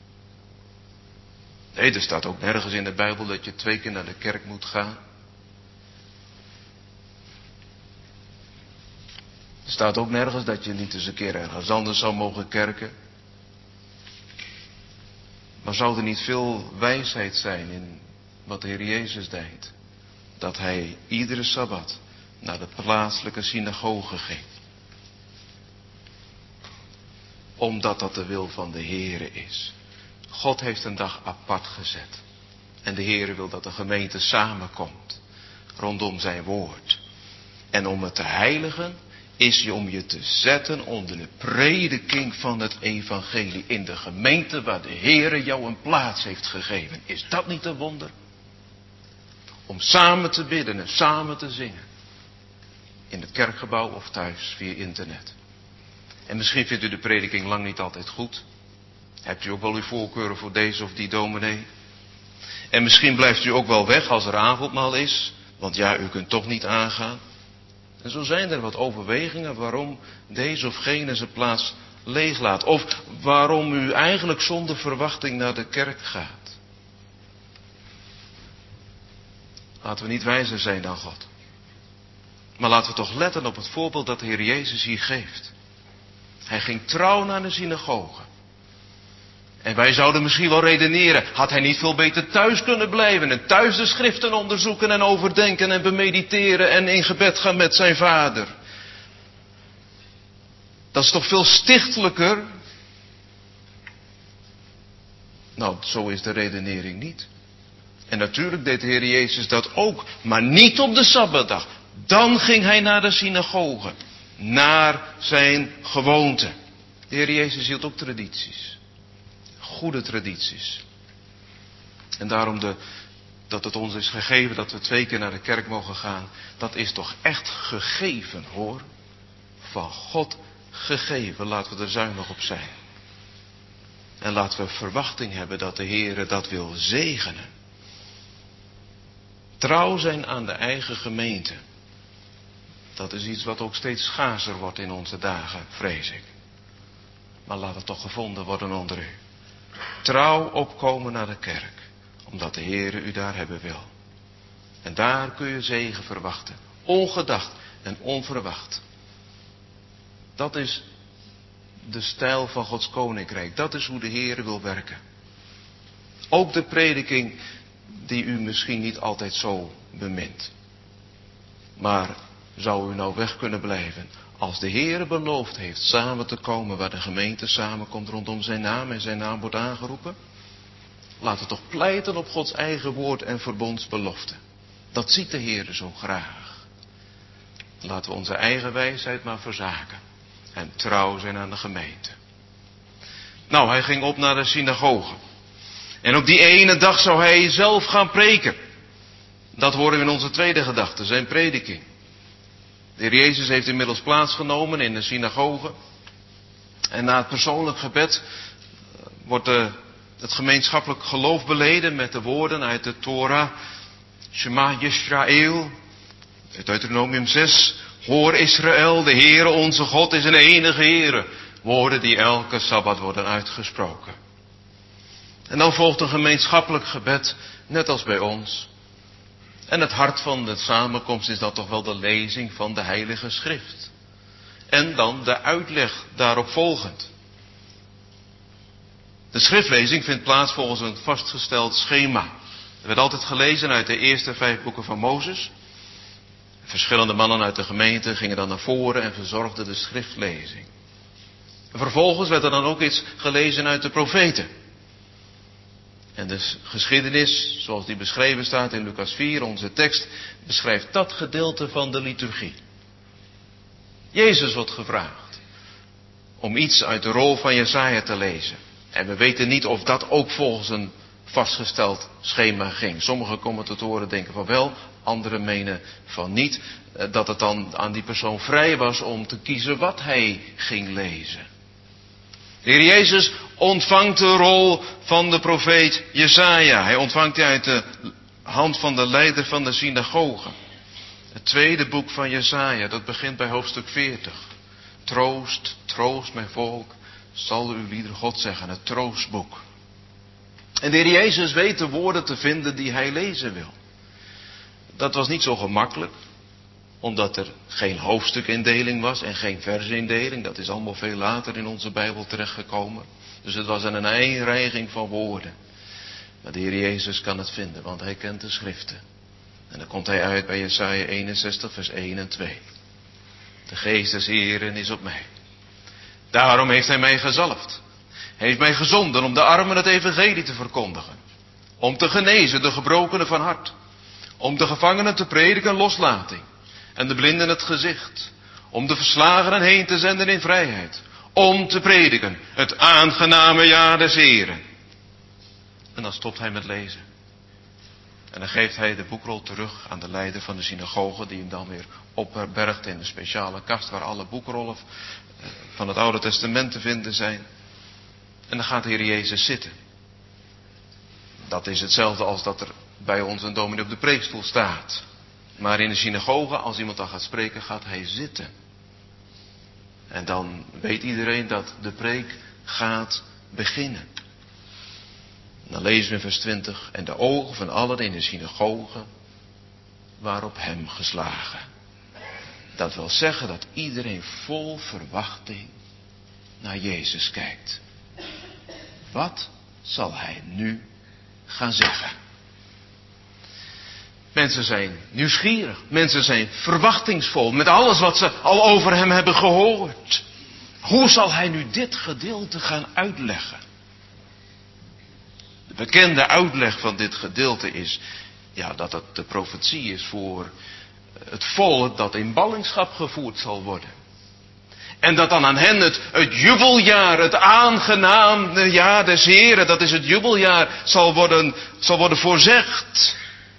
A: Nee, er staat ook nergens in de Bijbel dat je twee keer naar de kerk moet gaan. Er staat ook nergens dat je niet eens een keer ergens anders zou mogen kerken. Maar zou er niet veel wijsheid zijn in wat de Heer Jezus deed? Dat hij iedere Sabbat naar de plaatselijke synagoge ging. Omdat dat de wil van de Heere is. God heeft een dag apart gezet. En de Heere wil dat de gemeente samenkomt rondom zijn woord. En om het te heiligen is je om je te zetten onder de prediking van het evangelie in de gemeente waar de Heere jou een plaats heeft gegeven. Is dat niet een wonder? Om samen te bidden en samen te zingen. In het kerkgebouw of thuis via internet. En misschien vindt u de prediking lang niet altijd goed. Hebt u ook wel uw voorkeuren voor deze of die dominee? En misschien blijft u ook wel weg als er avondmaal is. Want ja, u kunt toch niet aangaan. En zo zijn er wat overwegingen waarom deze of gene zijn plaats leeg laat. Of waarom u eigenlijk zonder verwachting naar de kerk gaat. Laten we niet wijzer zijn dan God. Maar laten we toch letten op het voorbeeld dat de Heer Jezus hier geeft. Hij ging trouw naar de synagoge. En wij zouden misschien wel redeneren, had hij niet veel beter thuis kunnen blijven en thuis de schriften onderzoeken en overdenken en bemediteren en in gebed gaan met zijn vader. Dat is toch veel stichtelijker? Nou, zo is de redenering niet. En natuurlijk deed de Heer Jezus dat ook, maar niet op de Sabbatdag. Dan ging hij naar de synagoge, naar zijn gewoonte. De Heer Jezus hield ook tradities. Goede tradities. En daarom de, dat het ons is gegeven dat we twee keer naar de kerk mogen gaan. Dat is toch echt gegeven, hoor. Van God gegeven. Laten we er zuinig op zijn. En laten we verwachting hebben dat de Heere dat wil zegenen. Trouw zijn aan de eigen gemeente. Dat is iets wat ook steeds schaarser wordt in onze dagen, vrees ik. Maar laat het toch gevonden worden onder u. Trouw opkomen naar de kerk. Omdat de Heere u daar hebben wil. En daar kun je zegen verwachten. Ongedacht en onverwacht. Dat is de stijl van Gods koninkrijk. Dat is hoe de Heere wil werken. Ook de prediking die u misschien niet altijd zo bemint. Maar zou u nou weg kunnen blijven als de Heere beloofd heeft samen te komen waar de gemeente samenkomt rondom zijn naam en zijn naam wordt aangeroepen? Laten we toch pleiten op Gods eigen woord en verbondsbelofte. Dat ziet de Heere zo graag. Laten we onze eigen wijsheid maar verzaken en trouw zijn aan de gemeente. Nou, hij ging op naar de synagoge. En op die ene dag zou hij zelf gaan preken. Dat horen we in onze tweede gedachte, zijn prediking. De Heer Jezus heeft inmiddels plaatsgenomen in de synagoge. En na het persoonlijk gebed wordt de, het gemeenschappelijk geloof beleden met de woorden uit de Torah. Shema Yisrael, uit Deuteronomium zes. Hoor Israël, de Heere onze God is een enige Heere. Woorden die elke Sabbat worden uitgesproken. En dan volgt een gemeenschappelijk gebed, net als bij ons. En het hart van de samenkomst is dan toch wel de lezing van de Heilige Schrift. En dan de uitleg daarop volgend. De schriftlezing vindt plaats volgens een vastgesteld schema. Er werd altijd gelezen uit de eerste vijf boeken van Mozes. Verschillende mannen uit de gemeente gingen dan naar voren en verzorgden de schriftlezing. En vervolgens werd er dan ook iets gelezen uit de profeten. En de geschiedenis, zoals die beschreven staat in Lucas vier, onze tekst, beschrijft dat gedeelte van de liturgie. Jezus wordt gevraagd om iets uit de rol van Jesaja te lezen. En we weten niet of dat ook volgens een vastgesteld schema ging. Sommige commentatoren denken van wel, anderen menen van niet. Dat het dan aan die persoon vrij was om te kiezen wat hij ging lezen. De Heer Jezus ontvangt de rol van de profeet Jesaja. Hij ontvangt die uit de hand van de leider van de synagoge. Het tweede boek van Jesaja, dat begint bij hoofdstuk veertig. Troost, troost mijn volk, zal uw lieder God zeggen, het troostboek. En de Heer Jezus weet de woorden te vinden die hij lezen wil. Dat was niet zo gemakkelijk, omdat er geen hoofdstukindeling was en geen versindeling. Dat is allemaal veel later in onze Bijbel terechtgekomen. Dus het was een eenreiging van woorden. Maar de Heer Jezus kan het vinden, want hij kent de schriften. En dan komt hij uit bij Jesaja eenenzestig, vers één en twee. De geest des Heeren is op mij. Daarom heeft hij mij gezalfd. Hij heeft mij gezonden om de armen het evangelie te verkondigen. Om te genezen de gebrokenen van hart. Om de gevangenen te prediken loslating. En de blinden het gezicht. Om de verslagenen heen te zenden in vrijheid. Om te prediken het aangename jaar des Heren. En dan stopt hij met lezen. En dan geeft hij de boekrol terug aan de leider van de synagoge, die hem dan weer opbergt in de speciale kast waar alle boekrollen van het Oude Testament te vinden zijn. En dan gaat de Heer Jezus zitten. Dat is hetzelfde als dat er bij ons een dominee op de preekstoel staat. Maar in de synagoge, als iemand dan gaat spreken, gaat hij zitten. En dan weet iedereen dat de preek gaat beginnen. Dan lezen we in vers twintig. En de ogen van allen in de synagoge waren op hem geslagen. Dat wil zeggen dat iedereen vol verwachting naar Jezus kijkt. Wat zal hij nu gaan zeggen? Mensen zijn nieuwsgierig. Mensen zijn verwachtingsvol met alles wat ze al over hem hebben gehoord. Hoe zal hij nu dit gedeelte gaan uitleggen? De bekende uitleg van dit gedeelte is ja, dat het de profetie is voor het volk dat in ballingschap gevoerd zal worden. En dat dan aan hen het, het jubeljaar, het aangename jaar des Heren, dat is het jubeljaar, zal worden, zal worden voorzegd.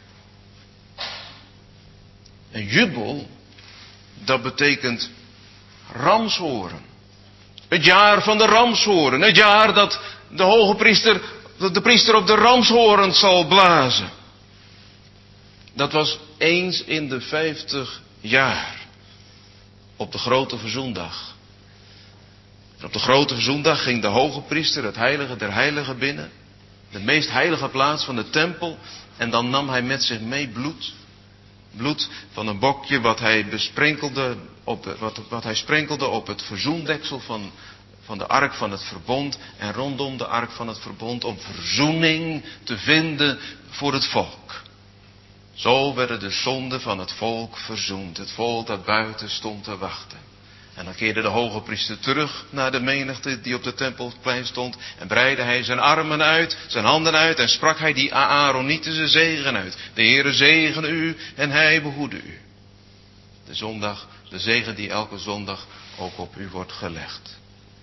A: En jubel, dat betekent ramshoren. Het jaar van de ramshoren. Het jaar dat de hoge priester, dat de priester op de ramshoren zal blazen. Dat was eens in de vijftig jaar. Op de grote verzoendag. En op de grote verzoendag ging de hoge priester het heilige der heiligen binnen. De meest heilige plaats van de tempel. En dan nam hij met zich mee bloed. Bloed van een bokje wat hij besprenkelde op, wat, wat hij sprenkelde op het verzoendeksel van, van de ark van het verbond. En rondom de ark van het verbond om verzoening te vinden voor het volk. Zo werden de zonden van het volk verzoend. Het volk dat buiten stond te wachten. En dan keerde de hoge priester terug naar de menigte die op de tempelplein stond. En breidde hij zijn armen uit, zijn handen uit. En sprak hij die Aaronitische zegen uit. De Heere zegene u en hij behoede u. De zondag, de zegen die elke zondag ook op u wordt gelegd.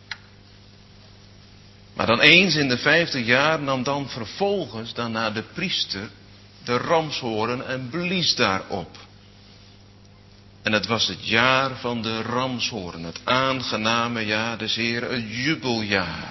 A: Maar dan eens in de vijftig jaar nam dan vervolgens daarna de priester de ramshoorn en blies daarop. En het was het jaar van de ramshoorn, het aangename jaar des Heren, het jubeljaar.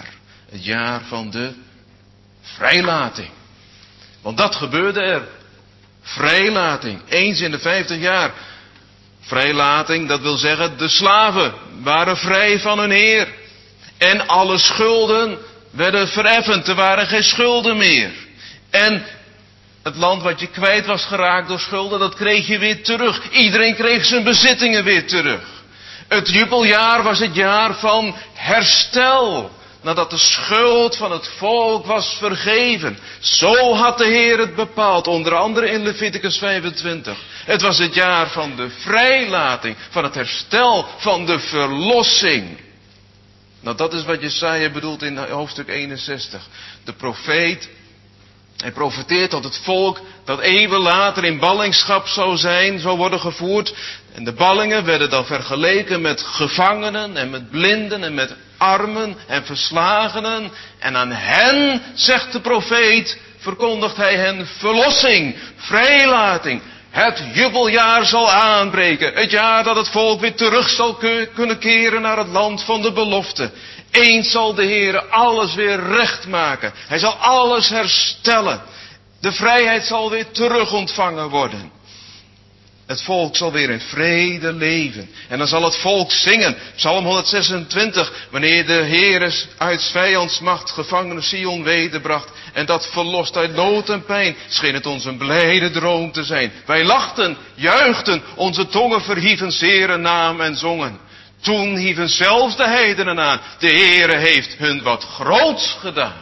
A: Het jaar van de vrijlating. Want dat gebeurde er. Vrijlating. Eens in de vijftig jaar. Vrijlating, dat wil zeggen, de slaven waren vrij van hun heer. En alle schulden werden vereffend. Er waren geen schulden meer. En het land wat je kwijt was geraakt door schulden, dat kreeg je weer terug. Iedereen kreeg zijn bezittingen weer terug. Het jubeljaar was het jaar van herstel. Nadat de schuld van het volk was vergeven. Zo had de Heer het bepaald. Onder andere in Leviticus vijfentwintig. Het was het jaar van de vrijlating. Van het herstel. Van de verlossing. Nou, dat is wat Jesaja bedoelt in hoofdstuk eenenzestig. De profeet, hij profeteert tot het volk dat eeuwen later in ballingschap zou zijn, zou worden gevoerd. En de ballingen werden dan vergeleken met gevangenen en met blinden en met armen en verslagenen. En aan hen, zegt de profeet, verkondigt hij hen verlossing, vrijlating. Het jubeljaar zal aanbreken. Het jaar dat het volk weer terug zal kunnen keren naar het land van de belofte. Eens zal de Heer alles weer recht maken. Hij zal alles herstellen. De vrijheid zal weer terug ontvangen worden. Het volk zal weer in vrede leven. En dan zal het volk zingen. Psalm honderdzesentwintig. Wanneer de Heer uit vijandsmacht gevangene Sion wederbracht. En dat verlost uit nood en pijn. Scheen het ons een blijde droom te zijn. Wij lachten, juichten. Onze tongen verhieven zere naam en zongen. Toen hieven zelfs de heidenen aan. De Heere heeft hun wat groots gedaan.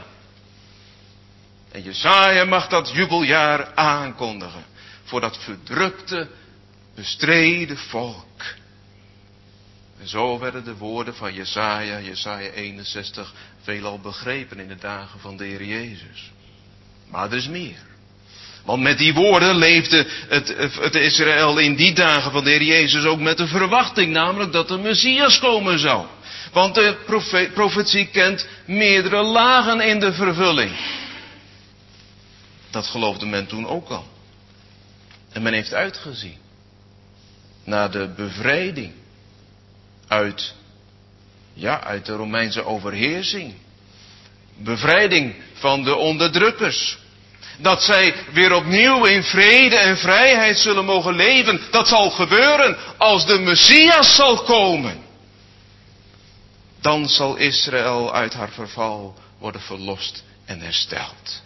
A: En Jesaja mag dat jubeljaar aankondigen. Voor dat verdrukte, bestreden volk. En zo werden de woorden van Jesaja, Jesaja eenenzestig, veelal begrepen in de dagen van de Heer Jezus. Maar er is meer. Want met die woorden leefde het, het Israël in die dagen van de Heer Jezus ook met de verwachting, namelijk dat de Messias komen zou. Want de profe- profetie kent meerdere lagen in de vervulling. Dat geloofde men toen ook al. En men heeft uitgezien naar de bevrijding uit, ja, uit de Romeinse overheersing. Bevrijding van de onderdrukkers. Dat zij weer opnieuw in vrede en vrijheid zullen mogen leven. Dat zal gebeuren als de Messias zal komen. Dan zal Israël uit haar verval worden verlost en hersteld.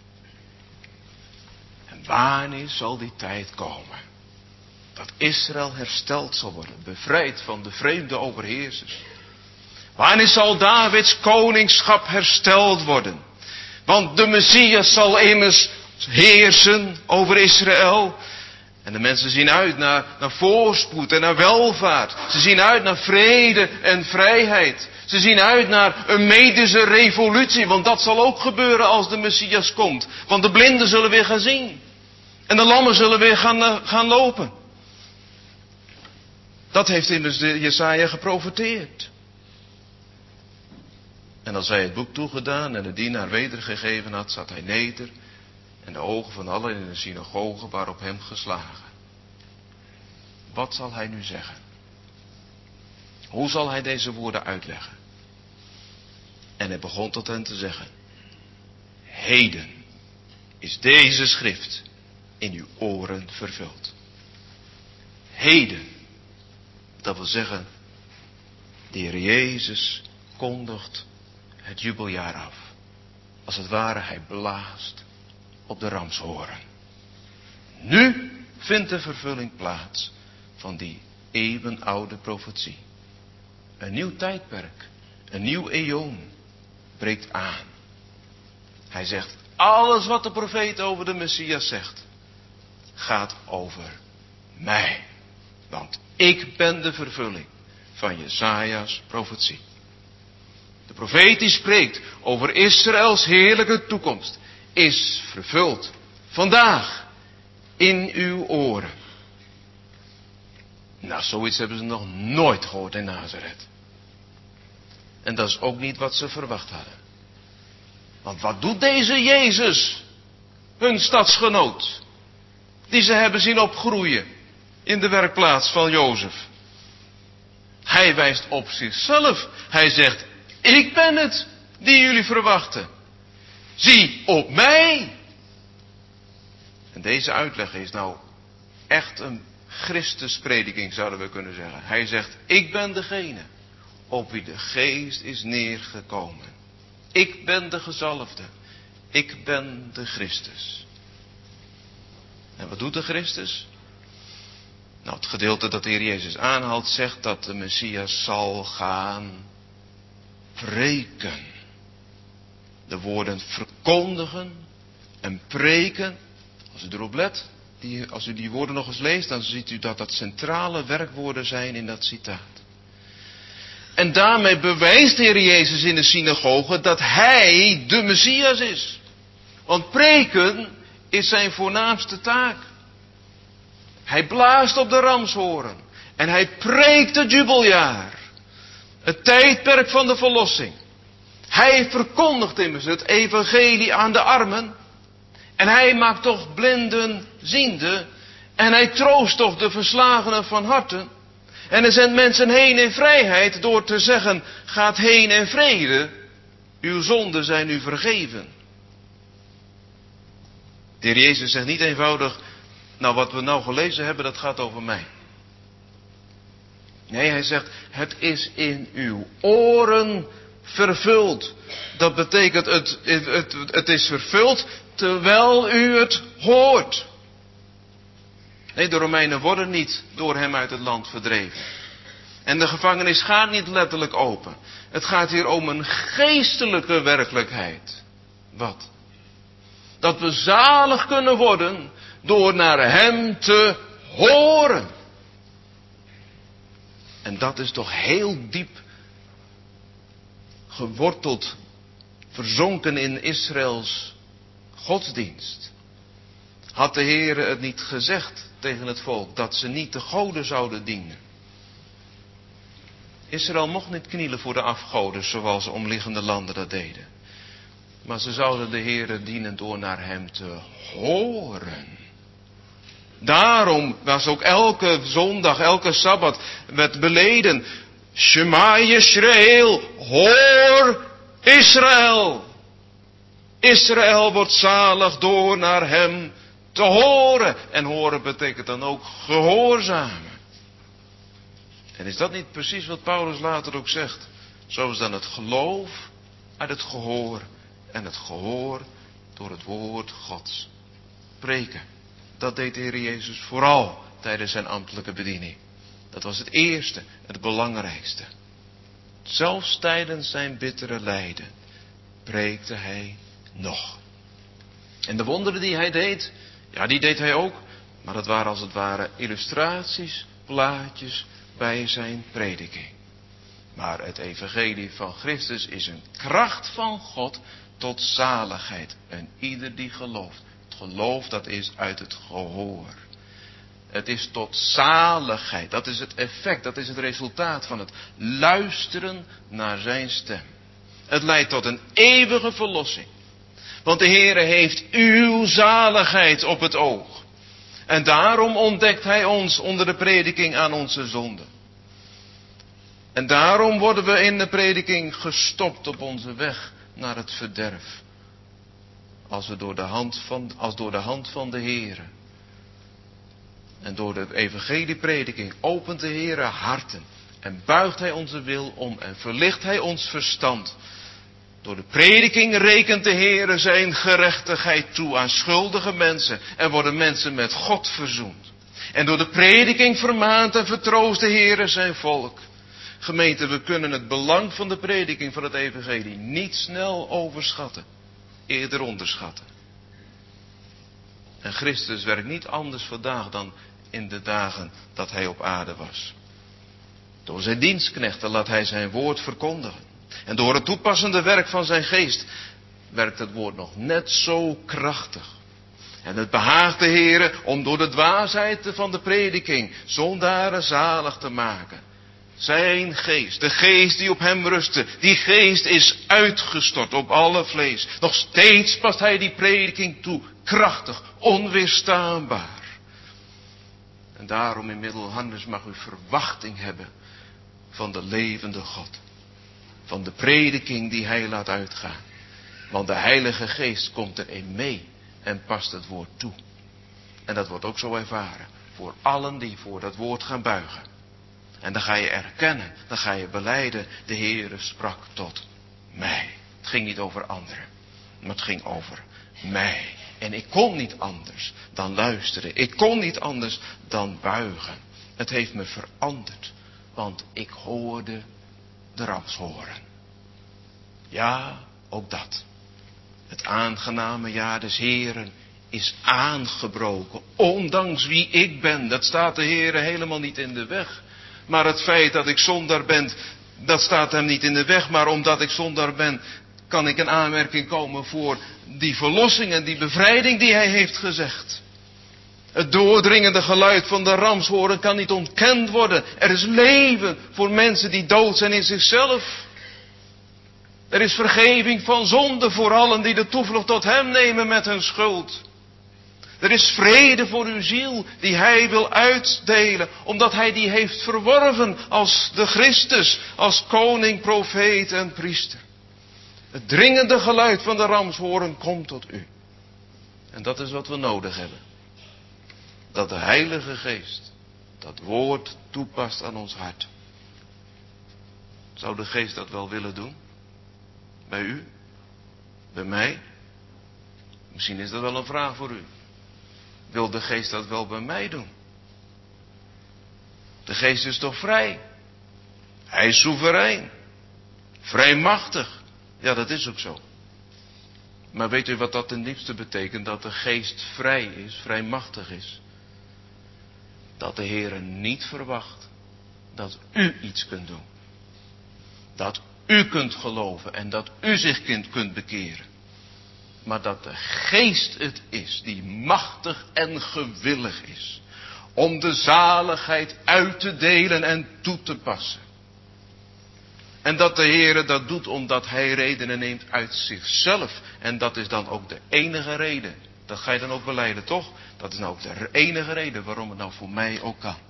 A: En wanneer zal die tijd komen? Dat Israël hersteld zal worden, bevrijd van de vreemde overheersers. Wanneer zal Davids koningschap hersteld worden? Want de Messias zal immers heersen over Israël. En de mensen zien uit naar, naar voorspoed en naar welvaart. Ze zien uit naar vrede en vrijheid. Ze zien uit naar een medische revolutie. Want dat zal ook gebeuren als de Messias komt. Want de blinden zullen weer gaan zien. En de lammen zullen weer gaan, gaan lopen. Dat heeft immers de Jesaja geprofeteerd. En als hij het boek toegedaan en de dienaar wedergegeven had, zat hij neder. En de ogen van allen in de synagoge waren op hem geslagen. Wat zal hij nu zeggen? Hoe zal hij deze woorden uitleggen? En hij begon tot hen te zeggen. Heden is deze schrift in uw oren vervuld. Heden. Dat wil zeggen, de Heer Jezus kondigt het jubeljaar af. Als het ware, hij blaast op de ramshoren. Nu vindt de vervulling plaats van die eeuwenoude profetie. Een nieuw tijdperk, een nieuw eon breekt aan. Hij zegt, alles wat de profeet over de Messias zegt, gaat over mij. Want ik ben de vervulling van Jesaja's profetie. De profeet die spreekt over Israëls heerlijke toekomst is vervuld vandaag in uw oren. Nou, zoiets hebben ze nog nooit gehoord in Nazareth. En dat is ook niet wat ze verwacht hadden. Want wat doet deze Jezus, hun stadsgenoot, die ze hebben zien opgroeien in de werkplaats van Jozef? Hij wijst op zichzelf. Hij zegt, ik ben het. die jullie verwachten. Zie op mij. En deze uitleg is nou echt een Christusprediking, zouden we kunnen zeggen. Hij zegt, ik ben degene op wie de geest is neergekomen. Ik ben de gezalfde. Ik ben de Christus. En wat doet de Christus? Nou, het gedeelte dat de Heer Jezus aanhaalt zegt dat de Messias zal gaan preken. De woorden verkondigen en preken. Als u erop let, die, als u die woorden nog eens leest, dan ziet u dat dat centrale werkwoorden zijn in dat citaat. En daarmee bewijst de Heer Jezus in de synagoge dat Hij de Messias is. Want preken is zijn voornaamste taak. Hij blaast op de ramshoorn. En hij preekt het jubeljaar. Het tijdperk van de verlossing. Hij verkondigt immers het evangelie aan de armen. En hij maakt toch blinden ziende. En hij troost toch de verslagenen van harten. En hij zendt mensen heen in vrijheid door te zeggen, gaat heen in vrede. Uw zonden zijn u vergeven. De Heer Jezus zegt niet eenvoudig, nou wat we nou gelezen hebben, dat gaat over mij. Nee, hij zegt, het is in uw oren vervuld. Dat betekent, het, het, het, het is vervuld terwijl u het hoort. Nee, de Romeinen worden niet door hem uit het land verdreven. En de gevangenis gaat niet letterlijk open. Het gaat hier om een geestelijke werkelijkheid. Wat? Dat we zalig kunnen worden door naar hem te horen. En dat is toch heel diep geworteld, verzonken in Israëls godsdienst. Had de Heere het niet gezegd tegen het volk dat ze niet de goden zouden dienen? Israël mocht niet knielen voor de afgoden zoals de omliggende landen dat deden. Maar ze zouden de Heere dienen door naar hem te horen. Daarom was ook elke zondag, elke sabbat werd beleden. Shema Yisrael, hoor Israël. Israël wordt zalig door naar hem te horen. En horen betekent dan ook gehoorzamen. En is dat niet precies wat Paulus later ook zegt? Zo is dan het geloof uit het gehoor. En het gehoor door het woord Gods. Preken. Dat deed de Heer Jezus vooral tijdens zijn ambtelijke bediening. Dat was het eerste, het belangrijkste. Zelfs tijdens zijn bittere lijden preekte hij nog. En de wonderen die hij deed, ja die deed hij ook. Maar dat waren als het ware illustraties, plaatjes bij zijn prediking. Maar het evangelie van Christus is een kracht van God tot zaligheid. En ieder die gelooft. Het geloof dat is uit het gehoor. Het is tot zaligheid. Dat is het effect. Dat is het resultaat van het luisteren naar zijn stem. Het leidt tot een eeuwige verlossing. Want de Heere heeft uw zaligheid op het oog. En daarom ontdekt hij ons onder de prediking aan onze zonden. En daarom worden we in de prediking gestopt op onze weg naar het verderf. Als we door de hand van, als door de hand van de Heere. En door de evangelieprediking opent de Heere harten. En buigt hij onze wil om en verlicht hij ons verstand. Door de prediking rekent de Heere zijn gerechtigheid toe aan schuldige mensen. En worden mensen met God verzoend. En door de prediking vermaant en vertroost de Heere zijn volk. Gemeente, we kunnen het belang van de prediking van het evangelie niet snel overschatten. Eerder onderschatten. En Christus werkt niet anders vandaag dan in de dagen dat hij op aarde was. Door zijn dienstknechten laat hij zijn woord verkondigen. En door het toepassende werk van zijn geest werkt het woord nog net zo krachtig. En het behaagt de Heere om door de dwaasheid van de prediking zondaren zalig te maken. Zijn geest, de geest die op hem rustte, die geest is uitgestort op alle vlees. Nog steeds past hij die prediking toe, krachtig, onweerstaanbaar. En daarom in Middelhanders mag u verwachting hebben van de levende God. van de prediking die hij laat uitgaan. Want de Heilige Geest komt erin mee en past het woord toe. En dat wordt ook zo ervaren voor allen die voor dat woord gaan buigen. En dan ga je erkennen, dan ga je belijden, de Heere sprak tot mij. Het ging niet over anderen, maar het ging over mij. En ik kon niet anders dan luisteren. Ik kon niet anders dan buigen. Het heeft me veranderd, want ik hoorde de ramshoren. Ja, ook dat. Het aangename jaar des Heeren is aangebroken. Ondanks wie ik ben, dat staat de Heere helemaal niet in de weg. Maar het feit dat ik zondaar ben, dat staat hem niet in de weg. Maar omdat ik zondaar ben, kan ik een aanmerking komen voor die verlossing en die bevrijding die hij heeft gezegd. Het doordringende geluid van de ramshoren kan niet ontkend worden. Er is leven voor mensen die dood zijn in zichzelf. Er is vergeving van zonde voor allen die de toevlucht tot hem nemen met hun schuld. Er is vrede voor uw ziel die hij wil uitdelen, omdat hij die heeft verworven als de Christus, als koning, profeet en priester. Het dringende geluid van de ramshoren komt tot u. En dat is wat we nodig hebben. Dat de Heilige Geest dat woord toepast aan ons hart. Zou de Geest dat wel willen doen? Bij u? Bij mij? Misschien is dat wel een vraag voor u. Wil de Geest dat wel bij mij doen? De Geest is toch vrij? Hij is soeverein. Vrijmachtig. Ja, dat is ook zo. Maar weet u wat dat ten diepste betekent? Dat de Geest vrij is, vrijmachtig is. Dat de Heere niet verwacht dat u iets kunt doen. Dat u kunt geloven en dat u zich kunt bekeren. Maar dat de Geest het is die machtig en gewillig is om de zaligheid uit te delen en toe te passen. En dat de Heere dat doet omdat hij redenen neemt uit zichzelf. En dat is dan ook de enige reden. Dat ga je dan ook belijden, toch? Dat is nou ook de enige reden waarom het nou voor mij ook kan.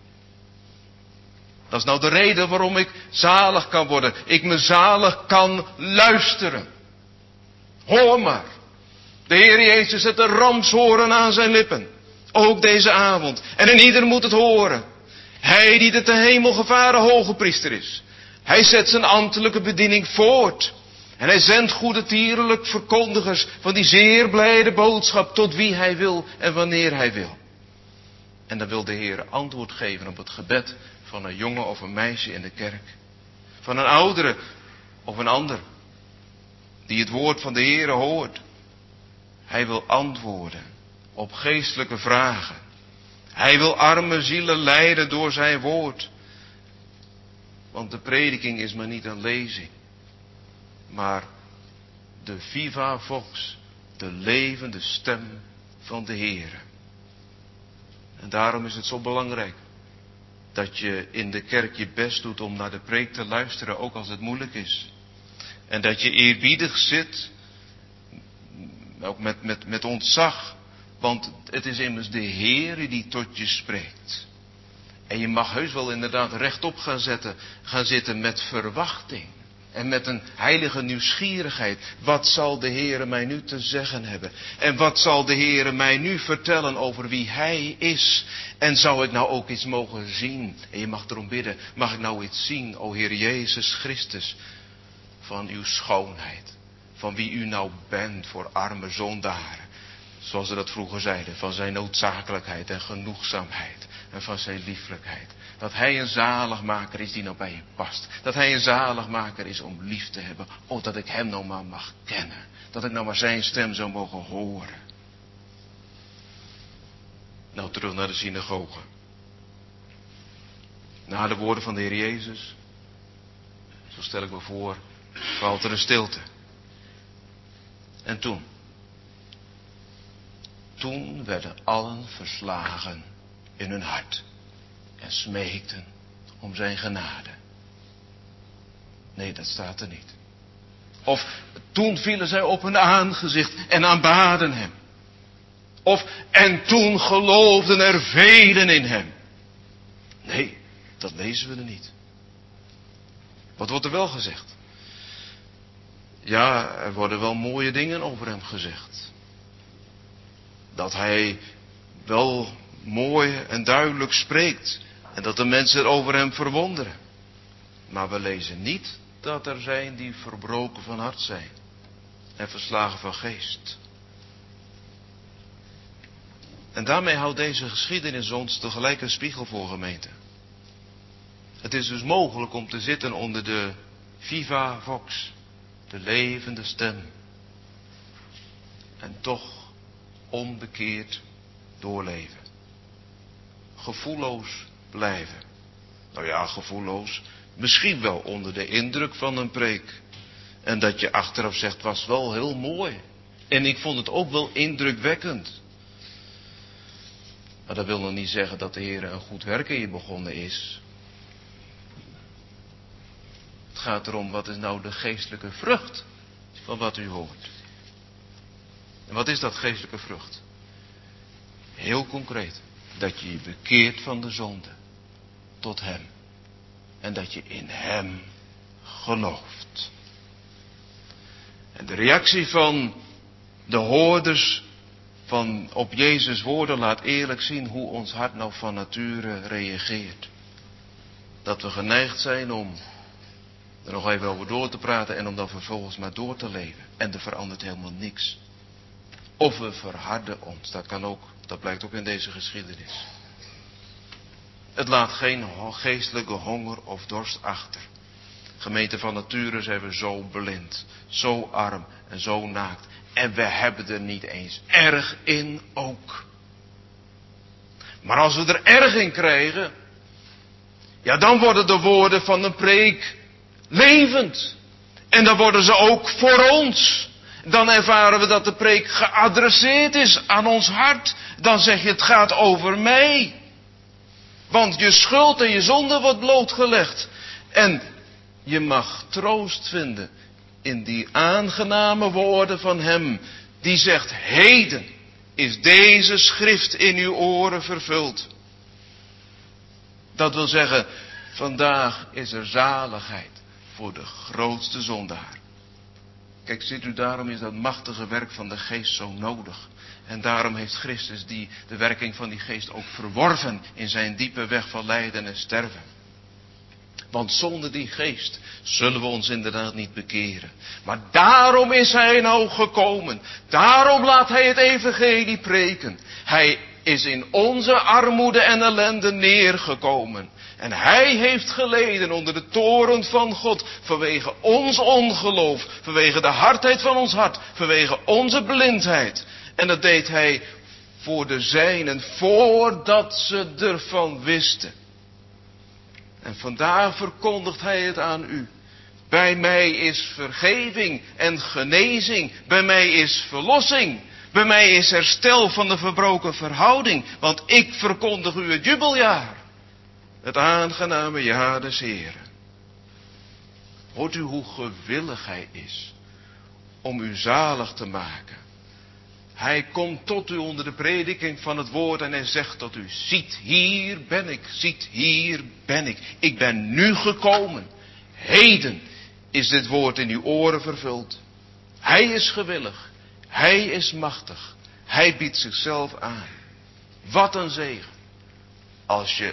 A: Dat is nou de reden waarom ik zalig kan worden. Ik me zalig kan luisteren. Hoor maar. De Heer Jezus zet de ramshoren aan zijn lippen. Ook deze avond. En een ieder moet het horen. Hij die de te hemel gevaren hoge priester is. Hij zet zijn ambtelijke bediening voort. En hij zendt goede tierlijk verkondigers van die zeer blijde boodschap tot wie hij wil en wanneer hij wil. En dan wil de Heer antwoord geven op het gebed van een jongen of een meisje in de kerk. Van een oudere of een ander die het woord van de Heer hoort. Hij wil antwoorden op geestelijke vragen. Hij wil arme zielen leiden door zijn woord. Want de prediking is maar niet een lezing. Maar de viva vox, de levende stem van de Heere. En daarom is het zo belangrijk dat je in de kerk je best doet om naar de preek te luisteren, ook als het moeilijk is. En dat je eerbiedig zit, ook met, met, met ontzag, want het is immers de Heere die tot je spreekt. En je mag heus wel inderdaad rechtop gaan, zetten, gaan zitten met verwachting. En met een heilige nieuwsgierigheid. Wat zal de Heere mij nu te zeggen hebben? En wat zal de Heere mij nu vertellen over wie Hij is? En zou ik nou ook iets mogen zien? En je mag erom bidden. Mag ik nou iets zien, o Heer Jezus Christus? Van uw schoonheid. Van wie u nou bent voor arme zondaren. Zoals ze dat vroeger zeiden. Van zijn noodzakelijkheid en genoegzaamheid. En van zijn lieflijkheid. Dat hij een zaligmaker is die nou bij je past. Dat hij een zaligmaker is om lief te hebben. Oh, dat ik hem nou maar mag kennen. Dat ik nou maar zijn stem zou mogen horen. Nou, terug naar de synagoge. Na de woorden van de Heer Jezus, zo stel ik me voor, valt er een stilte. En toen? Toen werden allen verslagen in hun hart. En smeekten om zijn genade. Nee, dat staat er niet. Of toen vielen zij op hun aangezicht en aanbaden hem. Of en toen geloofden er velen in hem. Nee, dat lezen we er niet. Wat wordt er wel gezegd? Ja, er worden wel mooie dingen over hem gezegd. Dat hij wel mooi en duidelijk spreekt. En dat de mensen over hem verwonderen. Maar we lezen niet dat er zijn die verbroken van hart zijn. En verslagen van geest. En daarmee houdt deze geschiedenis ons tegelijk een spiegel voor, gemeente. Het is dus mogelijk om te zitten onder de viva vox, de levende stem. En toch onbekeerd doorleven. Gevoelloos blijven. Nou ja, gevoelloos. Misschien wel onder de indruk van een preek. En dat je achteraf zegt, was wel heel mooi. En ik vond het ook wel indrukwekkend. Maar dat wil nog niet zeggen dat de Heer een goed werk in je begonnen is. Het gaat erom, wat is nou de geestelijke vrucht van wat u hoort. En wat is dat geestelijke vrucht? Heel concreet. Dat je je bekeert van de zonde. Tot hem. En dat je in hem gelooft. En de reactie van de hoorders van op Jezus' woorden laat eerlijk zien hoe ons hart nou van nature reageert. Dat we geneigd zijn om er nog even over door te praten en om dan vervolgens maar door te leven. En er verandert helemaal niks. Of we verharden ons, dat kan ook, dat blijkt ook in deze geschiedenis. Het laat geen geestelijke honger of dorst achter. Gemeente van nature zijn we zo blind, zo arm en zo naakt. En we hebben er niet eens erg in ook. Maar als we er erg in krijgen, ja, dan worden de woorden van een preek levend. En dan worden ze ook voor ons. Dan ervaren we dat de preek geadresseerd is aan ons hart. Dan zeg je, het gaat over mij. Want je schuld en je zonde wordt blootgelegd. En je mag troost vinden in die aangename woorden van hem. Die zegt, heden is deze schrift in uw oren vervuld. Dat wil zeggen, vandaag is er zaligheid voor de grootste zondaar. Kijk, ziet u, daarom is dat machtige werk van de geest zo nodig. En daarom heeft Christus die, de werking van die geest ook verworven in zijn diepe weg van lijden en sterven. Want zonder die geest zullen we ons inderdaad niet bekeren. Maar daarom is hij nou gekomen. Daarom laat hij het evangelie preken. Hij is in onze armoede en ellende neergekomen. En hij heeft geleden onder de toorn van God. Vanwege ons ongeloof. Vanwege de hardheid van ons hart. Vanwege onze blindheid. En dat deed hij voor de zijnen. Voordat ze ervan wisten. En vandaar verkondigt hij het aan u. Bij mij is vergeving en genezing. Bij mij is verlossing. Bij mij is herstel van de verbroken verhouding. Want ik verkondig u het jubeljaar. Het aangename jaar des Heren. Hoort u hoe gewillig hij is om u zalig te maken. Hij komt tot u onder de prediking van het woord en hij zegt tot u, ziet hier ben ik, ziet hier ben ik. Ik ben nu gekomen. Heden is dit woord in uw oren vervuld. Hij is gewillig. Hij is machtig. Hij biedt zichzelf aan. Wat een zegen. Als je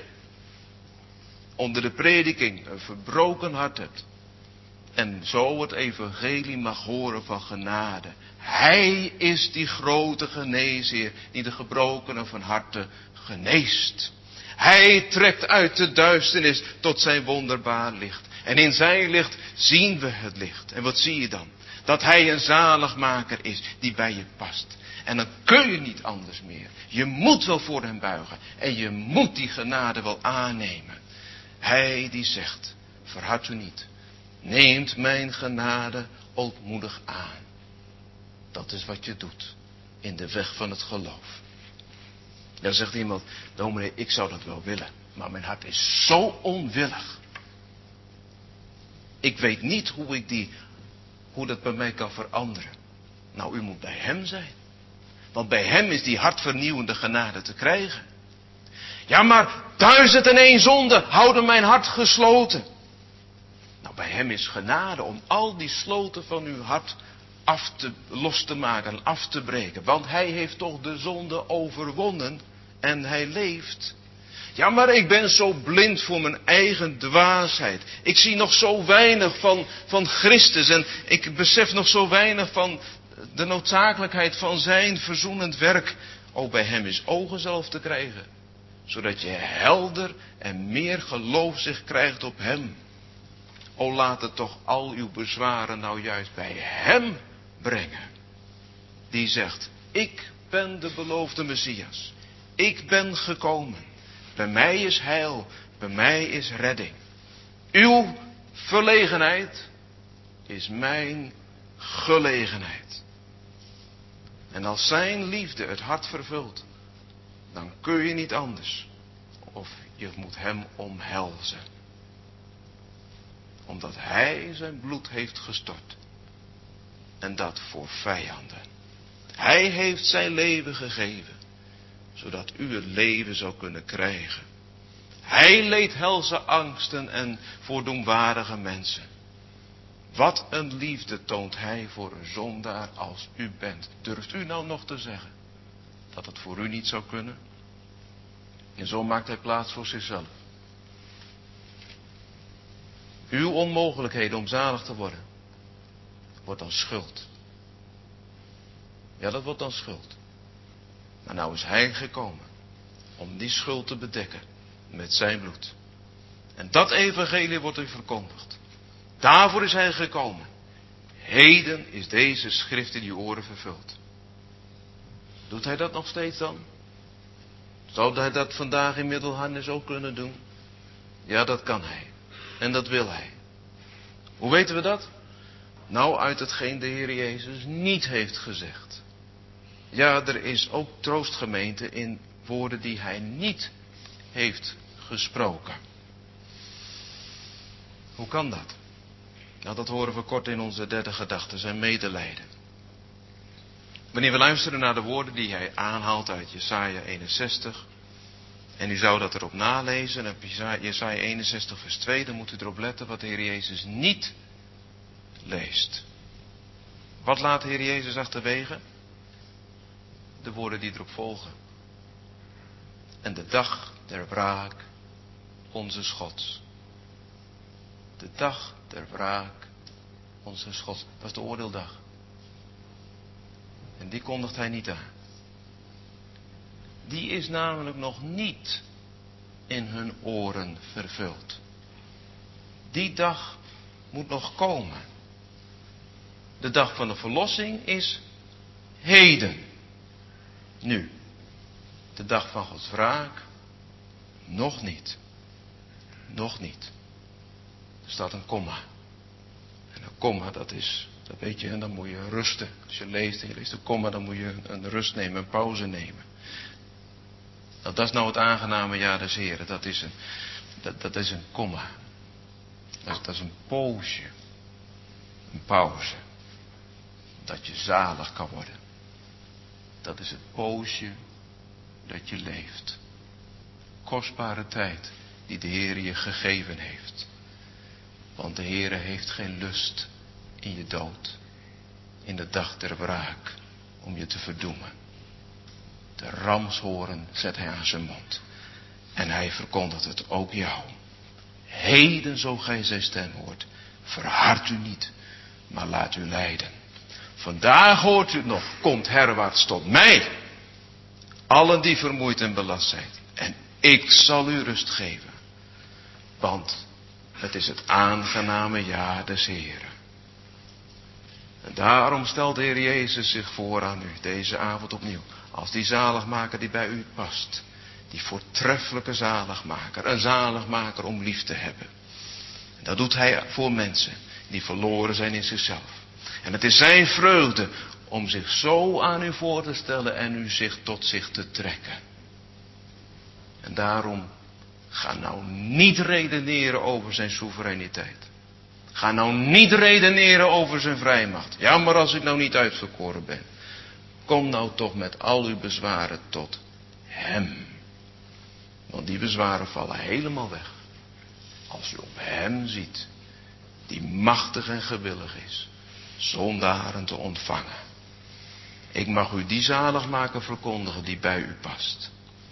A: onder de prediking een verbroken hart hebt. En zo het evangelie mag horen van genade. Hij is die grote geneesheer die de gebrokenen van harte geneest. Hij trekt uit de duisternis tot zijn wonderbaar licht. En in zijn licht zien we het licht. En wat zie je dan? Dat hij een zaligmaker is die bij je past. En dan kun je niet anders meer. Je moet wel voor hem buigen. En je moet die genade wel aannemen. Hij die zegt, verhard u niet. Neemt mijn genade ootmoedig aan. Dat is wat je doet in de weg van het geloof. Dan zegt iemand, dominee, ik zou dat wel willen. Maar mijn hart is zo onwillig. Ik weet niet hoe ik die, hoe dat bij mij kan veranderen. Nou, u moet bij hem zijn. Want bij hem is die hartvernieuwende genade te krijgen. Ja, maar duizend en één zonden houden mijn hart gesloten. Nou, bij hem is genade om al die sloten van uw hart af te, los te maken en af te breken. Want hij heeft toch de zonde overwonnen en hij leeft. Ja, maar ik ben zo blind voor mijn eigen dwaasheid. Ik zie nog zo weinig van, van Christus en ik besef nog zo weinig van de noodzakelijkheid van zijn verzoenend werk. Ook bij hem is ogen zelf te krijgen. Zodat je helder en meer geloofzicht krijgt op hem. O, laat het toch al uw bezwaren nou juist bij hem brengen. Die zegt, ik ben de beloofde Messias. Ik ben gekomen. Bij mij is heil. Bij mij is redding. Uw verlegenheid is mijn gelegenheid. En als zijn liefde het hart vervult, dan kun je niet anders. Of je moet hem omhelzen. Omdat hij zijn bloed heeft gestort. En dat voor vijanden. Hij heeft zijn leven gegeven. Zodat u het leven zou kunnen krijgen. Hij leed helse angsten en voor doemwaardige mensen. Wat een liefde toont hij voor een zondaar als u bent. Durft u nou nog te zeggen dat het voor u niet zou kunnen? En zo maakt hij plaats voor zichzelf. Uw onmogelijkheden om zalig te worden, wordt dan schuld. Ja, dat wordt dan schuld. Maar nou is hij gekomen om die schuld te bedekken met zijn bloed. En dat evangelie wordt u verkondigd. Daarvoor is hij gekomen. Heden is deze schrift in uw oren vervuld. Doet hij dat nog steeds dan? Zou hij dat vandaag in Middelharnis ook kunnen doen? Ja, dat kan hij. En dat wil hij. Hoe weten we dat? Nou, uit hetgeen de Heer Jezus niet heeft gezegd. Ja, er is ook troostgemeente in woorden die hij niet heeft gesproken. Hoe kan dat? Nou, dat horen we kort in onze derde gedachte, zijn medelijden. Wanneer we luisteren naar de woorden die hij aanhaalt uit Jesaja eenenzestig. En u zou dat erop nalezen, op Jesaja eenenzestig vers twee, dan moet u erop letten wat de Heer Jezus niet leest. Wat laat de Heer Jezus achterwege? De woorden die erop volgen. En de dag der wraak onze Gods. De dag der wraak onze Gods. Dat is de oordeeldag. En die kondigt hij niet aan. Die is namelijk nog niet in hun oren vervuld. Die dag moet nog komen. De dag van de verlossing is heden. Nu. De dag van Gods wraak nog niet. Nog niet. Er staat een komma. En een komma, dat is, dat weet je, en dan moet je rusten. Als je leest en je leest een komma, dan moet je een rust nemen, een pauze nemen. Nou, dat is nou het aangename ja des Heren. Dat is een, dat, dat is een komma. Dat is, dat is een poosje. Een pauze. Dat je zalig kan worden. Dat is het poosje dat je leeft. Kostbare tijd die de Heer je gegeven heeft. Want de Heer heeft geen lust in je dood. In de dag der wraak. Om je te verdoemen. De ramshoorn zet hij aan zijn mond. En hij verkondigt het ook jou. Heden zo gij zijn stem hoort. Verhard u niet. Maar laat u leiden. Vandaag hoort u het nog. Komt herwaarts tot mij. Allen die vermoeid en belast zijn. En ik zal u rust geven. Want het is het aangename ja des Heren. En daarom stelt de Heer Jezus zich voor aan u deze avond opnieuw. Als die zaligmaker die bij u past. Die voortreffelijke zaligmaker. Een zaligmaker om lief te hebben. En dat doet hij voor mensen die verloren zijn in zichzelf. En het is zijn vreugde om zich zo aan u voor te stellen en u zich tot zich te trekken. En daarom, ga nou niet redeneren over zijn soevereiniteit. Ga nou niet redeneren over zijn vrijmacht. Ja, maar als ik nou niet uitverkoren ben. Kom nou toch met al uw bezwaren tot hem. Want die bezwaren vallen helemaal weg. Als u op hem ziet. die machtig en gewillig is zondaren te ontvangen. Ik mag u die zaligmaker verkondigen die bij u past.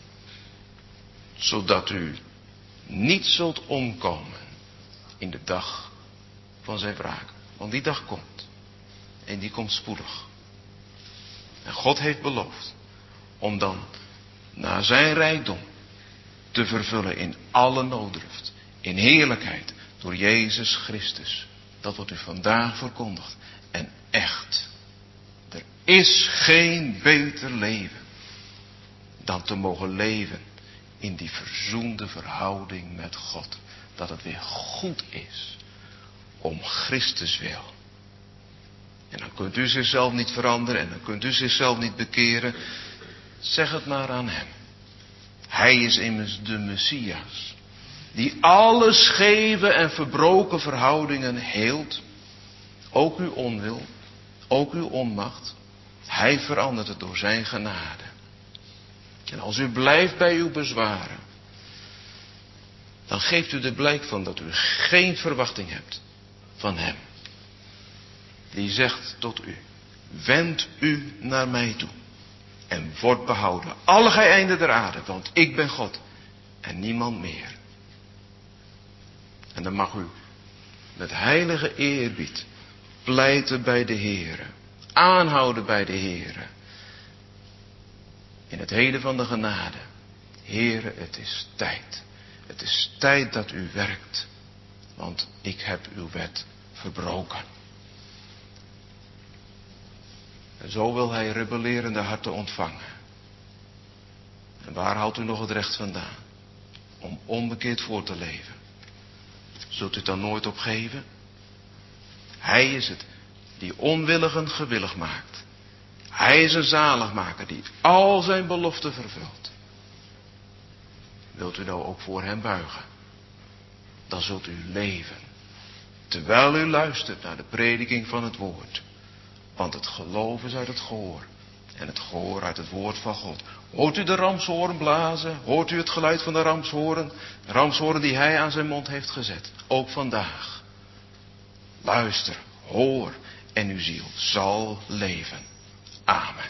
A: Zodat u niet zult omkomen in de dag van zijn wraak. Want die dag komt. En die komt spoedig. En God heeft beloofd om dan naar zijn rijkdom te vervullen in alle nooddruft. In heerlijkheid door Jezus Christus. Dat wordt u vandaag verkondigd. En echt. Er is geen beter leven dan te mogen leven in die verzoende verhouding met God. Dat het weer goed is om Christus wil. En dan kunt u zichzelf niet veranderen en dan kunt u zichzelf niet bekeren. Zeg het maar aan hem. Hij is immers de Messias. Die alle scheve en verbroken verhoudingen heelt. Ook uw onwil. Ook uw onmacht. Hij verandert het door zijn genade. En als u blijft bij uw bezwaren. Dan geeft u er blijk van dat u geen verwachting hebt van hem. Die zegt tot u. Wend u naar mij toe. En wordt behouden. Alle gij einden der aarde. Want ik ben God. En niemand meer. En dan mag u met heilige eerbied pleiten bij de Heere. Aanhouden bij de Heere. In het heden van de genade. Heere, het is tijd. Het is tijd dat u werkt. Want ik heb uw wet verbroken. En zo wil hij rebellerende harten ontvangen. En waar haalt u nog het recht vandaan? Om onbekeerd voor te leven. Zult u het dan nooit opgeven? Hij is het die onwilligen gewillig maakt. Hij is een zaligmaker die al zijn beloften vervult. Wilt u nou ook voor hem buigen? Dan zult u leven. Terwijl u luistert naar de prediking van het woord. Want het geloof is uit het gehoor. En het gehoor uit het woord van God. Hoort u de ramshoorn blazen? Hoort u het geluid van de ramshoorn? De ramshoorn die hij aan zijn mond heeft gezet. Ook vandaag. Luister, hoor en uw ziel zal leven. Amen.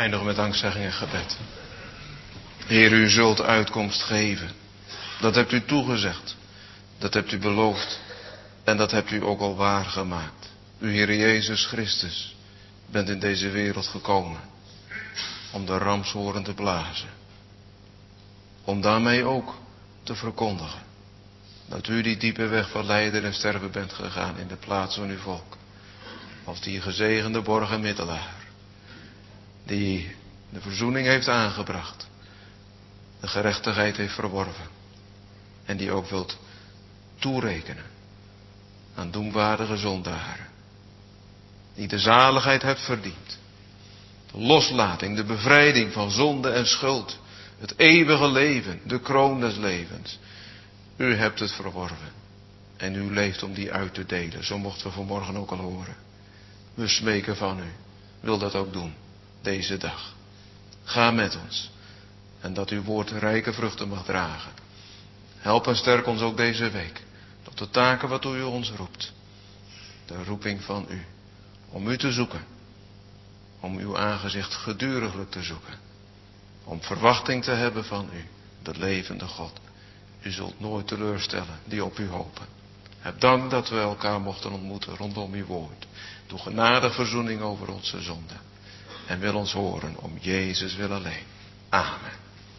A: eindigen met dankzegging en gebed. Heer, u zult uitkomst geven. Dat hebt u toegezegd. Dat hebt u beloofd. En dat hebt u ook al waargemaakt. U, Heer Jezus Christus, bent in deze wereld gekomen om de ramshoorn te blazen. Om daarmee ook te verkondigen dat u die diepe weg van lijden en sterven bent gegaan in de plaats van uw volk. Als die gezegende borg en middelaar, die de verzoening heeft aangebracht, de gerechtigheid heeft verworven en die ook wilt toerekenen aan doemwaardige zondaren, die de zaligheid hebt verdiend, de loslating, de bevrijding van zonde en schuld, het eeuwige leven, de kroon des levens. U hebt het verworven en u leeft om die uit te delen. Zo mochten we vanmorgen ook al horen. We smeken van u. Wil dat ook doen, deze dag. Ga met ons en dat uw woord rijke vruchten mag dragen. Help en sterk ons ook deze week tot de taken wat u ons roept. De roeping van u, om u te zoeken. Om uw aangezicht geduriglijk te zoeken. Om verwachting te hebben van u, de levende God. U zult nooit teleurstellen die op u hopen. Heb dank dat we elkaar mochten ontmoeten rondom uw woord. Doe genadig verzoening over onze zonden. En wil ons horen om Jezus wil alleen. Amen.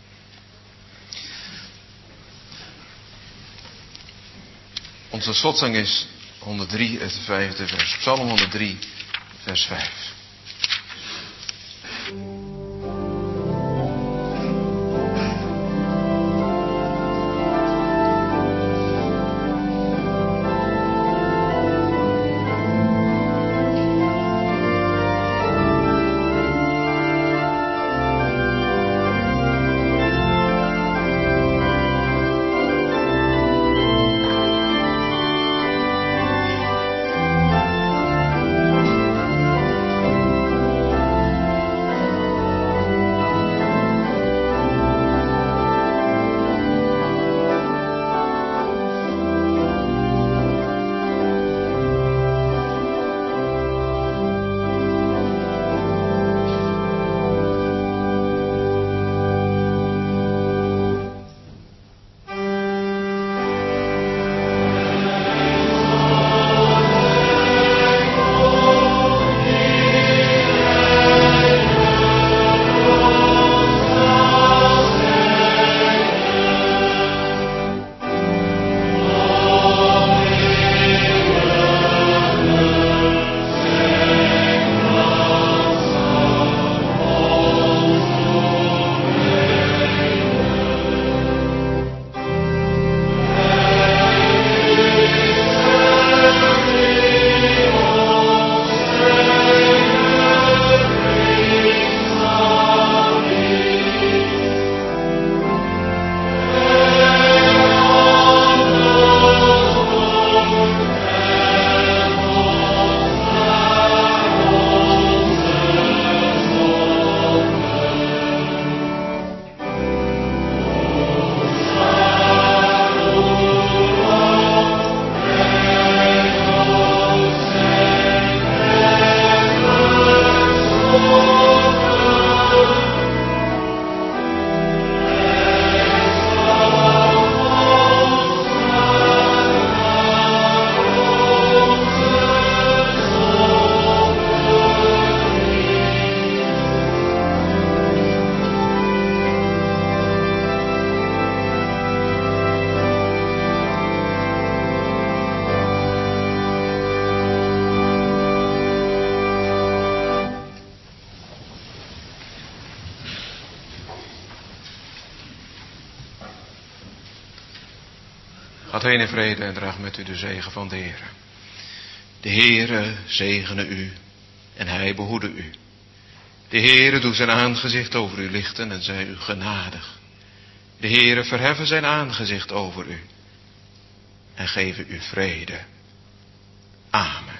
A: Onze slotzang is honderddrie, het vijfde vers. Psalm honderddrie, vers vijf. Gaat heen in vrede en draag met u de zegen van de Heer. De Heere zegene u en hij behoede u. De Heere doet zijn aangezicht over u lichten en zij u genadig. De Heere verheffen zijn aangezicht over u en geven u vrede. Amen.